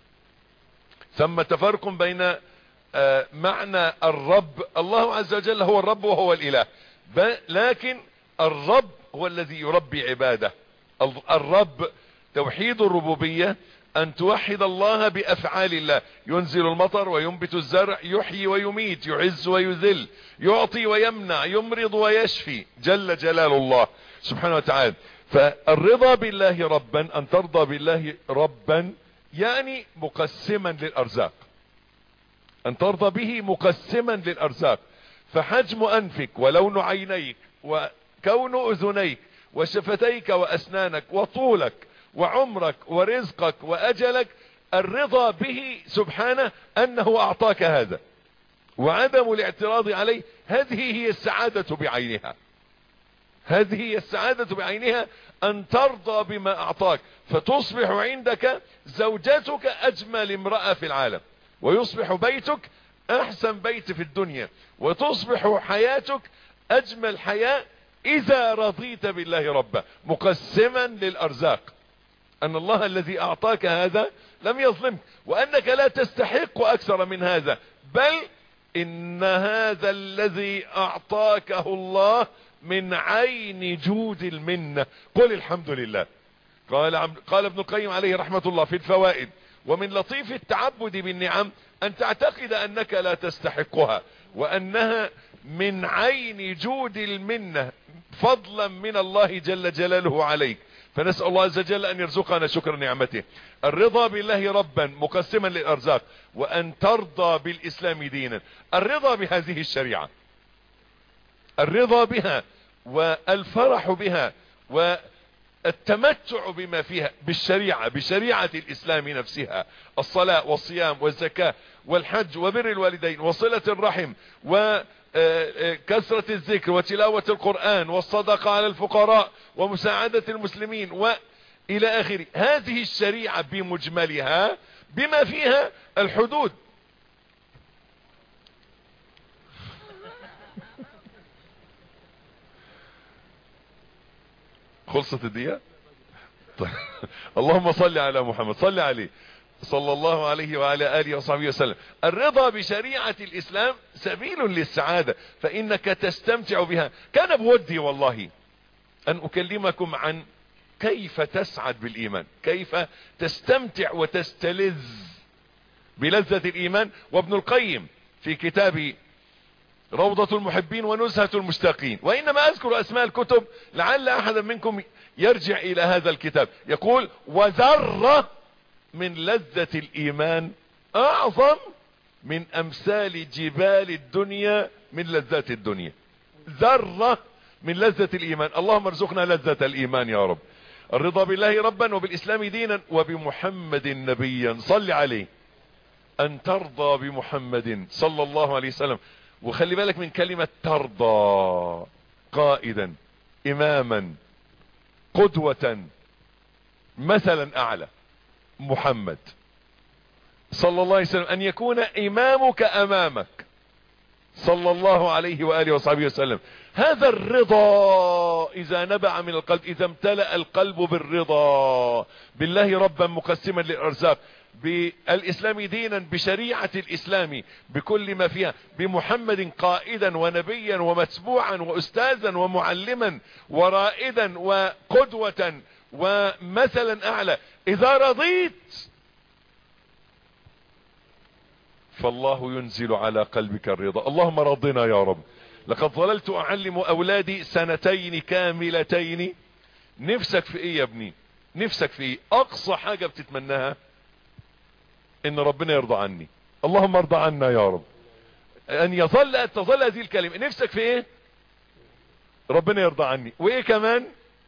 A: ثم تفرق بين معنى الرب، الله عز وجل هو الرب وهو الإله، لكن الرب هو الذي يربي عباده. الرب توحيد الربوبية، أن توحد الله بأفعال الله. ينزل المطر وينبت الزرع، يحيي ويميت، يعز ويذل، يعطي ويمنع، يمرض ويشفي، جل جلال الله سبحانه وتعالى. فالرضا بالله ربا، أن ترضى بالله ربا، يعني مقسما للأرزاق، أن ترضى به مقسما للأرزاق. فحجم أنفك ولون عينيك وكون أذنيك وشفتيك وأسنانك وطولك وعمرك ورزقك وأجلك، الرضا به سبحانه أنه أعطاك هذا وعدم الاعتراض عليه. هذه هي السعادة بعينها، هذه هي السعادة بعينها، أن ترضى بما أعطاك، فتصبح عندك زوجتك أجمل امرأة في العالم، ويصبح بيتك أحسن بيت في الدنيا، وتصبح حياتك أجمل حياة إذا رضيت بالله ربا، مقسما للأرزاق. أن الله الذي أعطاك هذا لم يظلمك، وأنك لا تستحق أكثر من هذا، بل إن هذا الذي أعطاكه الله من عين جود المنة. قل الحمد لله، قال ابن القيم عليه رحمة الله في الفوائد: ومن لطيف التعبد بالنعم أن تعتقد أنك لا تستحقها، وأنها من عين جود المنة فضلا من الله جل جلاله عليك. فنسأل الله عز وجل أن يرزقنا شكر نعمته. الرضا بالله ربا مقسما للأرزاق، وأن ترضى بالإسلام دينا. الرضا بهذه الشريعة، الرضا بها والفرح بها والتمتع بما فيها، بالشريعة، بشريعة الإسلام نفسها، الصلاة والصيام والزكاة والحج وبر الوالدين وصلة الرحم وكثرة الذكر وتلاوة القرآن والصدقة على الفقراء ومساعدة المسلمين وإلى آخره. هذه الشريعة بمجملها بما فيها الحدود. خلصت الدقيقة؟ طيب. اللهم صل على محمد، صل عليه صلى الله عليه وعلى آله وصحبه وسلم. الرضا بشريعة الإسلام سبيل للسعادة، فإنك تستمتع بها. كان بودي والله أن أكلمكم عن كيف تسعد بالإيمان، كيف تستمتع وتستلذ بلذة الإيمان. وابن القيم في كتاب روضة المحبين ونزهة المشتاقين، وإنما أذكر أسماء الكتب لعل أحدا منكم يرجع إلى هذا الكتاب، يقول: وذرة من لذة الإيمان أعظم من أمثال جبال الدنيا من لذات الدنيا. ذرة من لذة الإيمان. اللهم ارزقنا لذة الإيمان يا رب. الرضا بالله ربا وبالإسلام دينا وبمحمد نبيا، صل عليه. أن ترضى بمحمد صلى الله عليه وسلم. وخلي بالك من كلمة ترضى، قائدا، إماما، قدوة، مثلا أعلى، محمد صلى الله عليه وسلم، أن يكون إمامك أمامك صلى الله عليه وآله وصحبه وسلم. هذا الرضا إذا نبع من القلب، إذا امتلأ القلب بالرضا بالله ربا مقسما للأرزاق، بالإسلام دينا، بشريعة الإسلام بكل ما فيها، بمحمد قائدا ونبيا ومتبوعا وأستاذا ومعلما ورائدا وقدوة ومثلا أعلى. إذا رضيت فالله ينزل على قلبك الرضا. اللهم رضنا يا رب. لقد ظللت أعلم أولادي 2 سنين كاملتين: نفسك في إيه يا ابني؟ نفسك في إيه؟ أقصى حاجة بتتمناها إن ربنا يرضى عني. اللهم ارضى عنا يا رب. أن تظل هذه الكلمة. نفسك في إيه؟ ربنا يرضى عني. وإيه كمان؟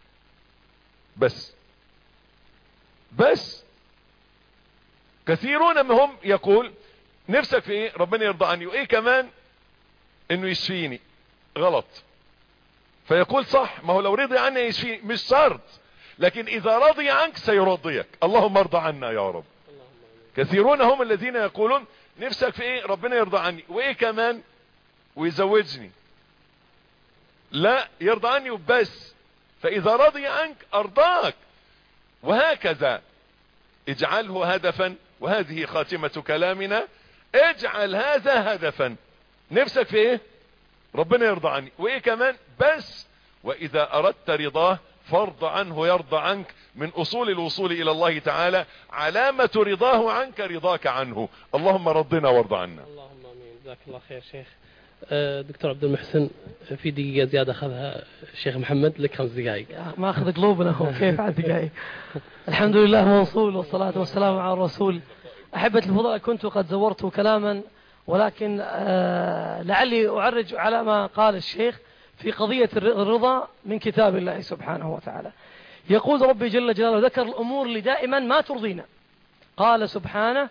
A: بس كثيرون منهم يقول: نفسك في ايه؟ ربنا يرضى عني. وايه كمان؟ انه يشفيني. غلط. فيقول صح، ما هو لو رضي عني يشفيني، مش شرط، لكن اذا رضي عنك سيرضيك. اللهم ارضى عنا يا رب. كثيرون هم الذين يقولون: نفسك في ايه؟ ربنا يرضى عني. وايه كمان؟ ويزوجني. لا، يرضى عني وبس. فاذا رضي عنك ارضاك. وهكذا اجعله هدفا، وهذه خاتمة كلامنا. اجعل هذا هدفا. نفسك في ايه؟ ربنا يرضى عني. وايه كمان؟ بس. واذا اردت رضاه فارض عنه يرضى عنك. من اصول الوصول الى الله تعالى علامة رضاه عنك رضاك عنه. اللهم رضنا وارضى عنا.
D: اللهم امين. جزاك الله خير شيخ. دكتور عبد المحسن، في دقيقة زيادة اخذها الشيخ محمد، لك 5 دقائق.
B: ما اخذ قلوبنا هو كيف على دقائق. الحمد لله موصول، والصلاة والسلام على الرسول. أحبة الفضلاء، كنت قد زورت كلاما، ولكن لعلي أعرج على ما قال الشيخ في قضية الرضا من كتاب الله سبحانه وتعالى. يقول ربي جل جلاله، ذكر الأمور اللي دائما ما ترضينا. قال سبحانه: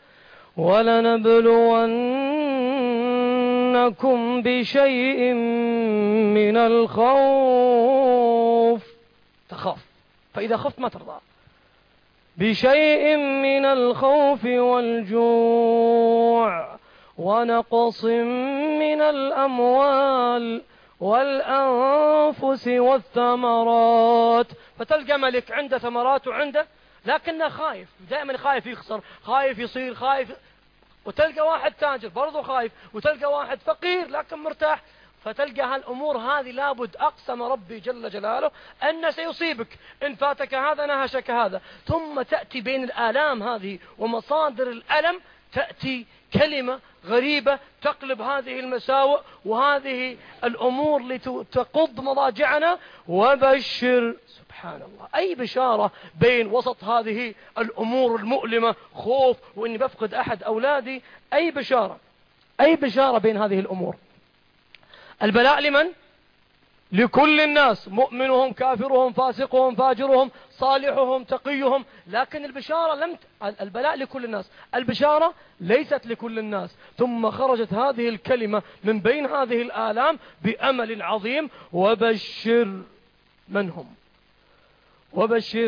B: ولنبلونكم بشيء من الخوف. تخاف، فإذا خفت ما ترضى. بشيء من الخوف والجوع ونقص من الأموال والأنفس والثمرات. فتلقى ملك عنده ثمرات وعنده، لكنه خايف، دائما خايف يخسر، خايف يصير، خايف. وتلقى واحد تاجر برضو خايف، وتلقى واحد فقير لكن مرتاح. فتلقى هالأمور هذه لابد أقسم ربي جل جلاله أن سيصيبك، إن فاتك هذا نهشك هذا. ثم تأتي بين الآلام هذه ومصادر الألم تأتي كلمة غريبة تقلب هذه المساوئ وهذه الأمور لتقض مضاجعنا. وبشر، سبحان الله، أي بشارة بين وسط هذه الأمور المؤلمة، خوف وإني بفقد أحد أولادي، أي بشارة، أي بشارة بين هذه الأمور. البلاء لمن؟ لكل الناس، مؤمنهم كافرهم فاسقهم فاجرهم صالحهم تقيهم. لكن البشارة البلاء لكل الناس، البشارة ليست لكل الناس. ثم خرجت هذه الكلمة من بين هذه الآلام بأمل عظيم. وبشر من هم؟ وبشر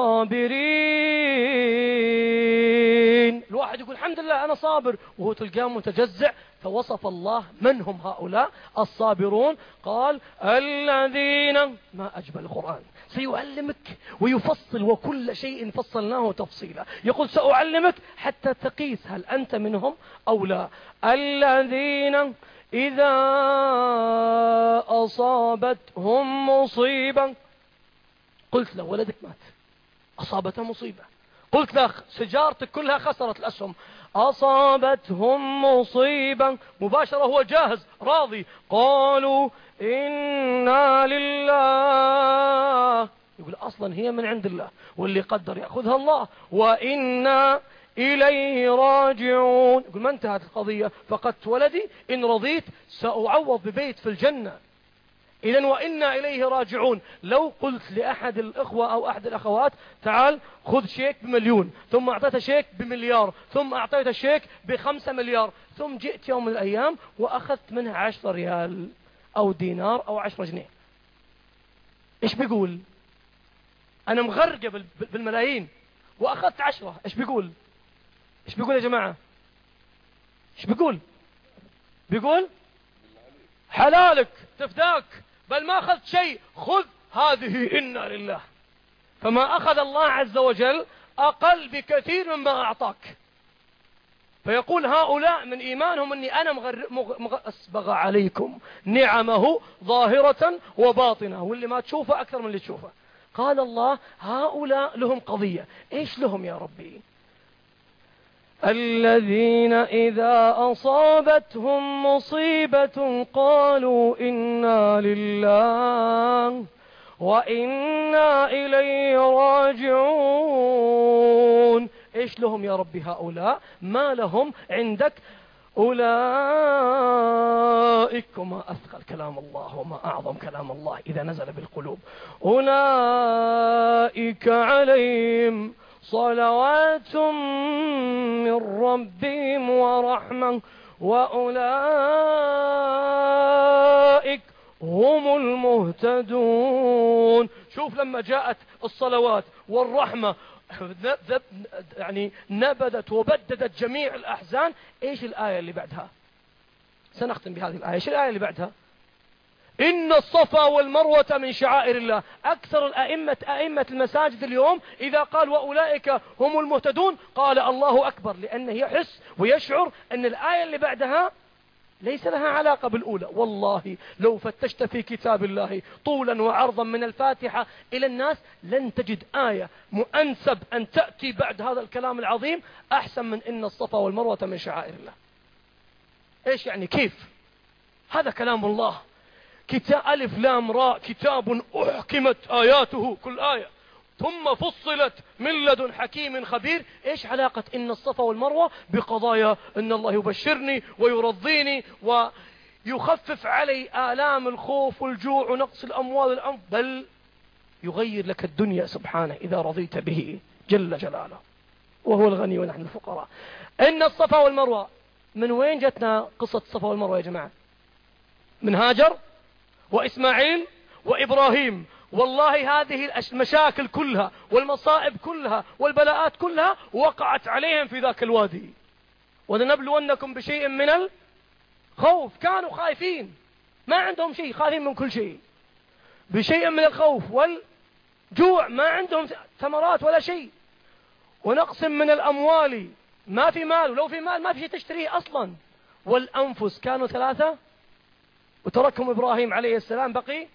B: الصابرين. الواحد يقول الحمد لله أنا صابر وهو تلقاه متجزع. فوصف الله من هم هؤلاء الصابرون، قال الذين، ما أجمل القرآن، سيعلمك ويفصل وكل شيء فصلناه تفصيلا. يقول سأعلمك حتى تقيس هل أنت منهم أو لا. الذين إذا أصابتهم مصيبة، قلت له ولدك مات أصابته مصيبة، قلت له سجارتك كلها خسرت الأسهم، أصابتهم مصيبة، مباشرة هو جاهز راضي، قالوا إنا لله. يقول أصلا هي من عند الله واللي قدر يأخذها الله، وإنا إليه راجعون. يقول ما انتهت القضية، فقدت ولدي، إن رضيت سأعوض ببيت في الجنة. إذن وإنا إليه راجعون. لو قلت لأحد الإخوة أو أحد الأخوات تعال خذ شيك ب1,000,000، ثم أعطيته شيك ب1,000,000، ثم أعطيته شيك ب5 مليار، ثم جئت يوم من الأيام وأخذت منه 10 ريال أو دينار أو 10 جنيه، إيش بيقول؟ أنا مغرقة بالملايين وأخذت 10، إيش بيقول؟ إيش بيقول يا جماعة؟ إيش بيقول؟ بيقول حلالك تفداك، بل ما أخذت شيء، خذ هذه إنا لله. فما أخذ الله عز وجل أقل بكثير مما أعطاك. فيقول هؤلاء من إيمانهم أني أنا أسبغ عليكم نعمه ظاهرة وباطنة، واللي ما تشوفه أكثر من اللي تشوفه. قال الله هؤلاء لهم قضية، إيش لهم يا ربي؟ الذين إذا أصابتهم مصيبة قالوا إنا لله وإنا إليه راجعون. إيش لهم يا ربي هؤلاء؟ ما لهم عندك؟ أولئك، وما أثقل كلام الله وما أعظم كلام الله إذا نزل بالقلوب، أولئك عليهم صلوات من ربهم ورحمة وأولئك هم المهتدون. شوف لما جاءت الصلوات والرحمة يعني نبذت وبددت جميع الأحزان. إيش الآية اللي بعدها؟ سنختم بهذه الآية. إيش الآية اللي بعدها؟ إن الصفا والمروة من شعائر الله. أكثر أئمة المساجد اليوم إذا قال وأولئك هم المهتدون قال الله أكبر، لأنه يحس ويشعر أن الآية اللي بعدها ليس لها علاقة بالأولى. والله لو فتشت في كتاب الله طولا وعرضا من الفاتحة إلى الناس لن تجد آية مؤنسب أن تأتي بعد هذا الكلام العظيم أحسن من إن الصفا والمروة من شعائر الله. إيش يعني؟ كيف؟ هذا كلام الله، كتاب ألف لام راء، كتاب أحكمت آياته، كل آية ثم فصلت من لدن حكيم خبير. إيش علاقة إن الصفا والمروة بقضايا إن الله يبشرني ويرضيني ويخفف علي آلام الخوف والجوع ونقص الأموال والأنف، بل يغير لك الدنيا سبحانه إذا رضيت به جل جلاله، وهو الغني ونحن الفقراء. إن الصفا والمروة، من وين جتنا قصة الصفا والمروة يا جماعة؟ من هاجر وإسماعيل وإبراهيم. والله هذه المشاكل كلها والمصائب كلها والبلاءات كلها وقعت عليهم في ذاك الوادي. ولنبلونكم بشيء من الخوف، كانوا خايفين ما عندهم شيء، خايفين من كل شيء، بشيء من الخوف والجوع، ما عندهم ثمرات ولا شيء، ونقص من الأموال، ما في مال، ولو في مال ما في شيء تشتريه أصلا، والأنفس كانوا 3 وتركهم إبراهيم عليه السلام بقي.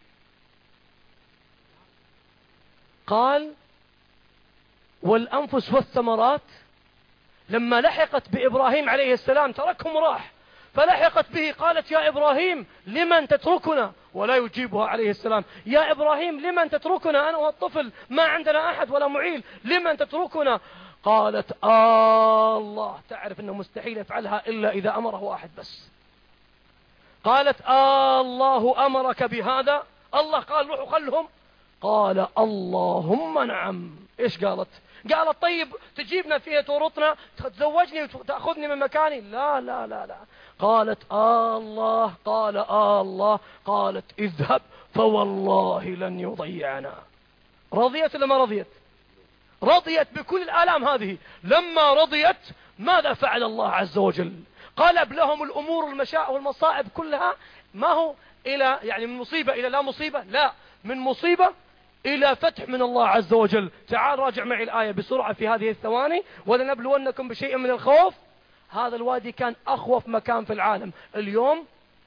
B: قال والأنفس والثمرات. لما لحقت بإبراهيم عليه السلام تركهم وراح، فلحقت به قالت يا إبراهيم لمن تتركنا؟ ولا يجيبها عليه السلام. يا إبراهيم لمن تتركنا؟ أنا والطفل ما عندنا أحد ولا معيل، لمن تتركنا؟ قالت الله. تعرف أنه مستحيل يفعلها إلا إذا أمره واحد بس. قالت الله أمرك بهذا؟ الله قال روحوا خلهم؟ قال اللهم نعم. إيش قالت؟ قالت طيب تجيبنا فيها تورطنا، تزوجني وتأخذني من مكاني؟ لا لا لا لا. قالت الله. قال الله. قالت اذهب فوالله لن يضيعنا. رضيت ولا ما رضيت؟ رضيت بكل الآلام هذه. لما رضيت ماذا فعل الله عز وجل؟ قلب لهم الأمور والمصائب كلها. ما هو إلى يعني من مصيبة إلى لا مصيبة، لا، من مصيبة إلى فتح من الله عز وجل. تعال راجع معي الآية بسرعة في هذه الثواني. ولنبلونكم بشيء من الخوف. هذا الوادي كان أخوف مكان في العالم. اليوم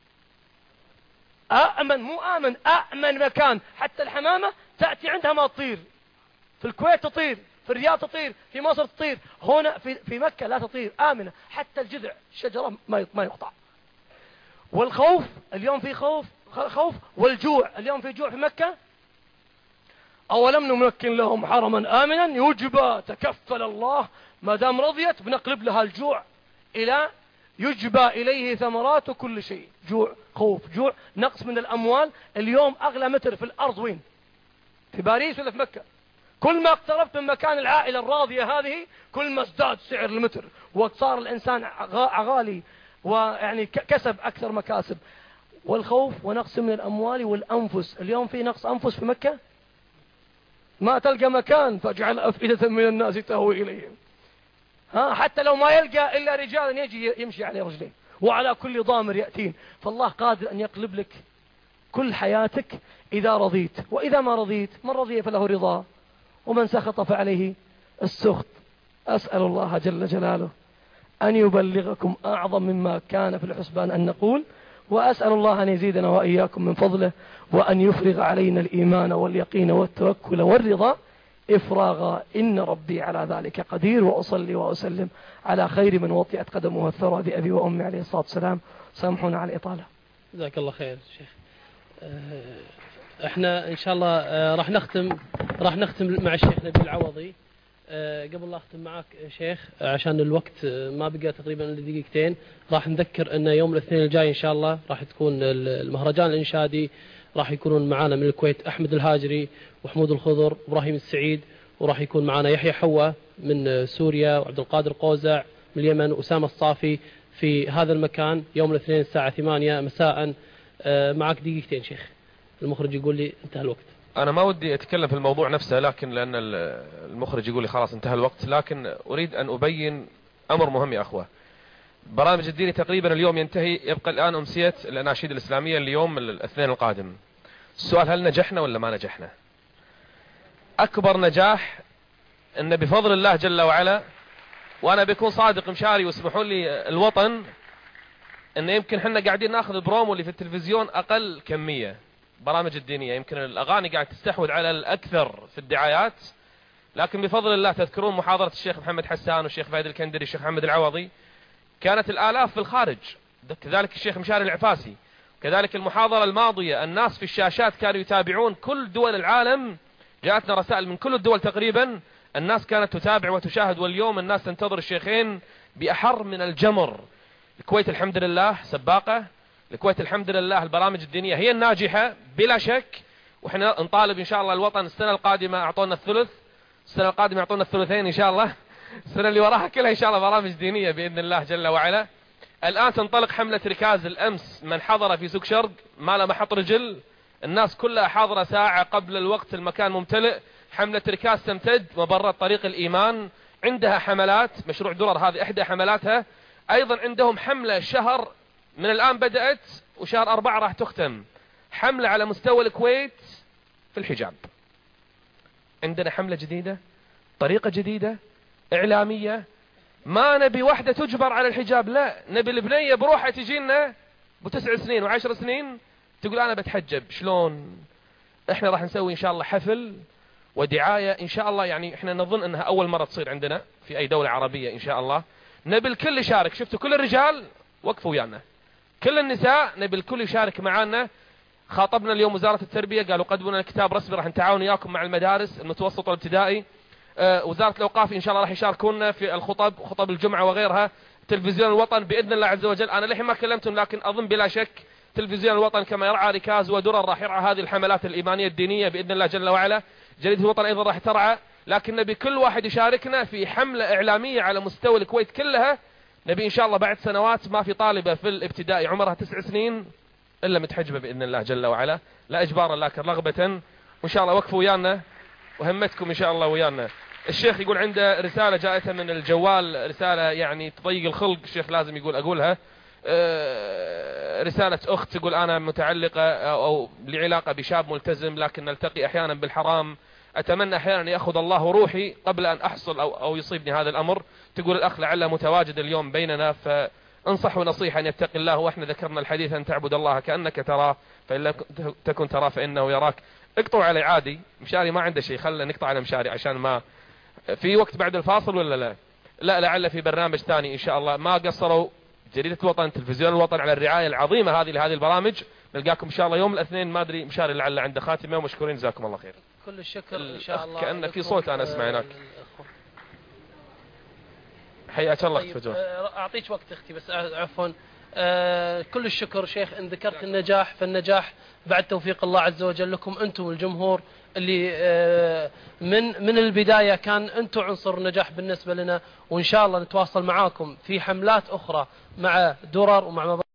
B: أأمن مكان. حتى الحمامة تأتي عندها ما تطير. في الكويت تطير، في الرياض تطير، في مصر تطير، هنا في مكة لا تطير، آمنة. حتى الجذع الشجرة ما يقطع. والخوف اليوم في خوف. والجوع اليوم في جوع في مكة. أولم نمكن لهم حرما آمنا يجبى. تكفل الله ما دام رضيت بنقلب لها الجوع إلى يجبى إليه ثمرات كل شيء. جوع، خوف، جوع، نقص من الأموال. اليوم أغلى متر في الأرض وين؟ في باريس ولا في مكة؟ كل ما اقتربت من مكان العائلة الراضية هذه كل ما ازداد سعر المتر، وصار الإنسان غالي، ويعني كسب أكثر مكاسب. والخوف ونقص من الأموال والأنفس. اليوم في نقص أنفس في مكة، ما تلقى مكان. فاجعل أفئدة من الناس تهوي إليهم. حتى لو ما يلقى إلا رجالا يجي يمشي على رجليه، وعلى كل ضامر يأتين. فالله قادر أن يقلب لك كل حياتك إذا رضيت. وإذا ما رضيت، من رضي فله رضا ومن سخط فعليه السخط. أسأل الله جل جلاله أن يبلغكم أعظم مما كان في الحسبان أن نقول. وأسأل الله أن يزيدنا وإياكم من فضله، وأن يفرغ علينا الإيمان واليقين والتوكل والرضا إفراغا. إن ربي على ذلك قدير. وأصلي وأسلم على خير من وطئت قدمه الثرى بأبي وأمي عليه الصلاة والسلام. سامحونا على الإطالة.
D: جزاك الله خير شيخ. احنا ان شاء الله راح نختم مع الشيخ نبيل العوضي. قبل لا اختم معك شيخ عشان الوقت ما بقى تقريبا الا دقيقتين، راح نذكر ان يوم الاثنين الجاي ان شاء الله راح تكون المهرجان الانشادي. راح يكونون معانا من الكويت احمد الهاجري وحمود الخضر وابراهيم السعيد، وراح يكون معانا يحيى حوا من سوريا وعبد القادر قوزع من اليمن وأسامة الصافي في هذا المكان يوم الاثنين الساعة 8 مساء. معك دقيقتين شيخ. المخرج يقول لي انتهى الوقت.
C: أنا ما ودي أتكلم في الموضوع نفسه، لكن لأن المخرج يقول لي خلاص انتهى الوقت، لكن أريد أن أبين أمر مهم يا أخوة. برامج الديني تقريبا اليوم ينتهي، يبقى الآن أمسية الأناشيد الإسلامية اليوم الاثنين القادم. السؤال هل نجحنا ولا ما نجحنا؟ أكبر نجاح أن بفضل الله جل وعلا، وأنا بكون صادق مشاري واسمحوا لي الوطن، أن يمكن حنا قاعدين ناخذ البرومو اللي في التلفزيون أقل كمية. برامج الدينية يمكن الأغاني قاعد تستحوذ على الأكثر في الدعايات، لكن بفضل الله تذكرون محاضرة الشيخ محمد حسان والشيخ فايد الكندري والشيخ محمد العوضي كانت الآلاف في الخارج، كذلك الشيخ مشاري العفاسي، كذلك المحاضرة الماضية الناس في الشاشات كانوا يتابعون كل دول العالم، جاءتنا رسائل من كل الدول تقريبا، الناس كانت تتابع وتشاهد، واليوم الناس تنتظر الشيخين بأحر من الجمر. الكويت الحمد لله سباقة، الكويت الحمد لله البرامج الدينية هي الناجحة بلا شك، وإحنا نطالب إن شاء الله الوطن السنة القادمة أعطونا الثلث، السنة القادمة أعطونا الثلثين إن شاء الله، السنة اللي وراها كلها إن شاء الله برامج دينية بإذن الله جل وعلا. الآن تنطلق حملة ركاز. الأمس من حضر في سوق شرق ما له محط رجل، الناس كلها حاضرة ساعة قبل الوقت، المكان ممتلئ. حملة ركاز تمتد مبرة طريق الإيمان، عندها حملات، مشروع درر هذه إحدى حملاتها. أيضا عندهم حملة شهر من الآن بدأت وشهر 4 راح تختم، حملة على مستوى الكويت في الحجاب. عندنا حملة جديدة، طريقة جديدة إعلامية، ما نبي واحدة تجبر على الحجاب، لا، نبي البنية بروحها تجينا ب9 سنين و10 سنين تقول أنا بتحجب شلون؟ إحنا راح نسوي إن شاء الله حفل ودعاية إن شاء الله، يعني إحنا نظن أنها أول مرة تصير عندنا في أي دولة عربية إن شاء الله. نبي الكل يشارك، شفتوا كل الرجال وقفوا ويانا، كل النساء نبي الكل يشارك معنا. خاطبنا اليوم وزارة التربية، قالوا قدموا لنا كتاب رسمي راح نتعاون وياكم مع المدارس المتوسط والابتدائي. وزارة الأوقاف إن شاء الله راح يشاركونا في الخطب، خطب الجمعة وغيرها. تلفزيون الوطن بإذن الله عز وجل، أنا لحين ما كلمتهم لكن أظن بلا شك تلفزيون الوطن كما يرعى ركاز ودرر راح يرعى هذه الحملات الإيمانية الدينية بإذن الله جل وعلا. جريدة الوطن أيضا راح ترعى، لكن نبي كل واحد يشاركنا في حملة إعلامية على مستوى الكويت كلها. نبي إن شاء الله بعد سنوات ما في طالبة في الابتدائي عمرها 9 سنين إلا متحجبة بإذن الله جل وعلا، لا إجبارا لكن رغبة. وإن شاء الله وقفوا ويانا وهمتكم إن شاء الله ويانا. الشيخ يقول عنده رسالة جاءته من الجوال، رسالة يعني تضيق الخلق، الشيخ لازم يقول أقولها. رسالة أخت تقول أنا متعلقة أو لعلاقة بشاب ملتزم لكن نلتقي أحيانا بالحرام، أتمنى أحيانا يأخذ الله روحي قبل أن أحصل أو يصيبني هذا الأمر. تقول الأخ لعله متواجد اليوم بيننا، فانصحوا نصيحة أن يتقي الله. وإحنا ذكرنا الحديث أن تعبد الله كأنك تراه فإن لم تكن تراه فإنه يراك. اقطعوا علي عادي، مشاري ما عنده شيء، خلنا نقطع على مشاري عشان ما في وقت بعد الفاصل ولا لا؟ لا لعل في برنامج ثاني إن شاء الله. ما قصروا جريدة الوطن تلفزيون الوطن على الرعاية العظيمة هذه لهذه البرامج. نلقاكم إن شاء الله يوم الاثنين، ما أدري مشاري لعل عنده خاتمة، ومشكورين جزاكم الله خير.
B: كل الشكر إن شاء الله.
C: كأن في صوت أنا أسمع هناك. حياك الله.
B: طيب أعطيك وقت أختي بس عفوا. كل الشكر شيخ إن ذكرت النجاح، فالنجاح بعد توفيق الله عز وجل لكم أنتم الجمهور اللي من البداية كان أنتم عنصر النجاح بالنسبة لنا. وإن شاء الله نتواصل معاكم في حملات أخرى مع درر ومع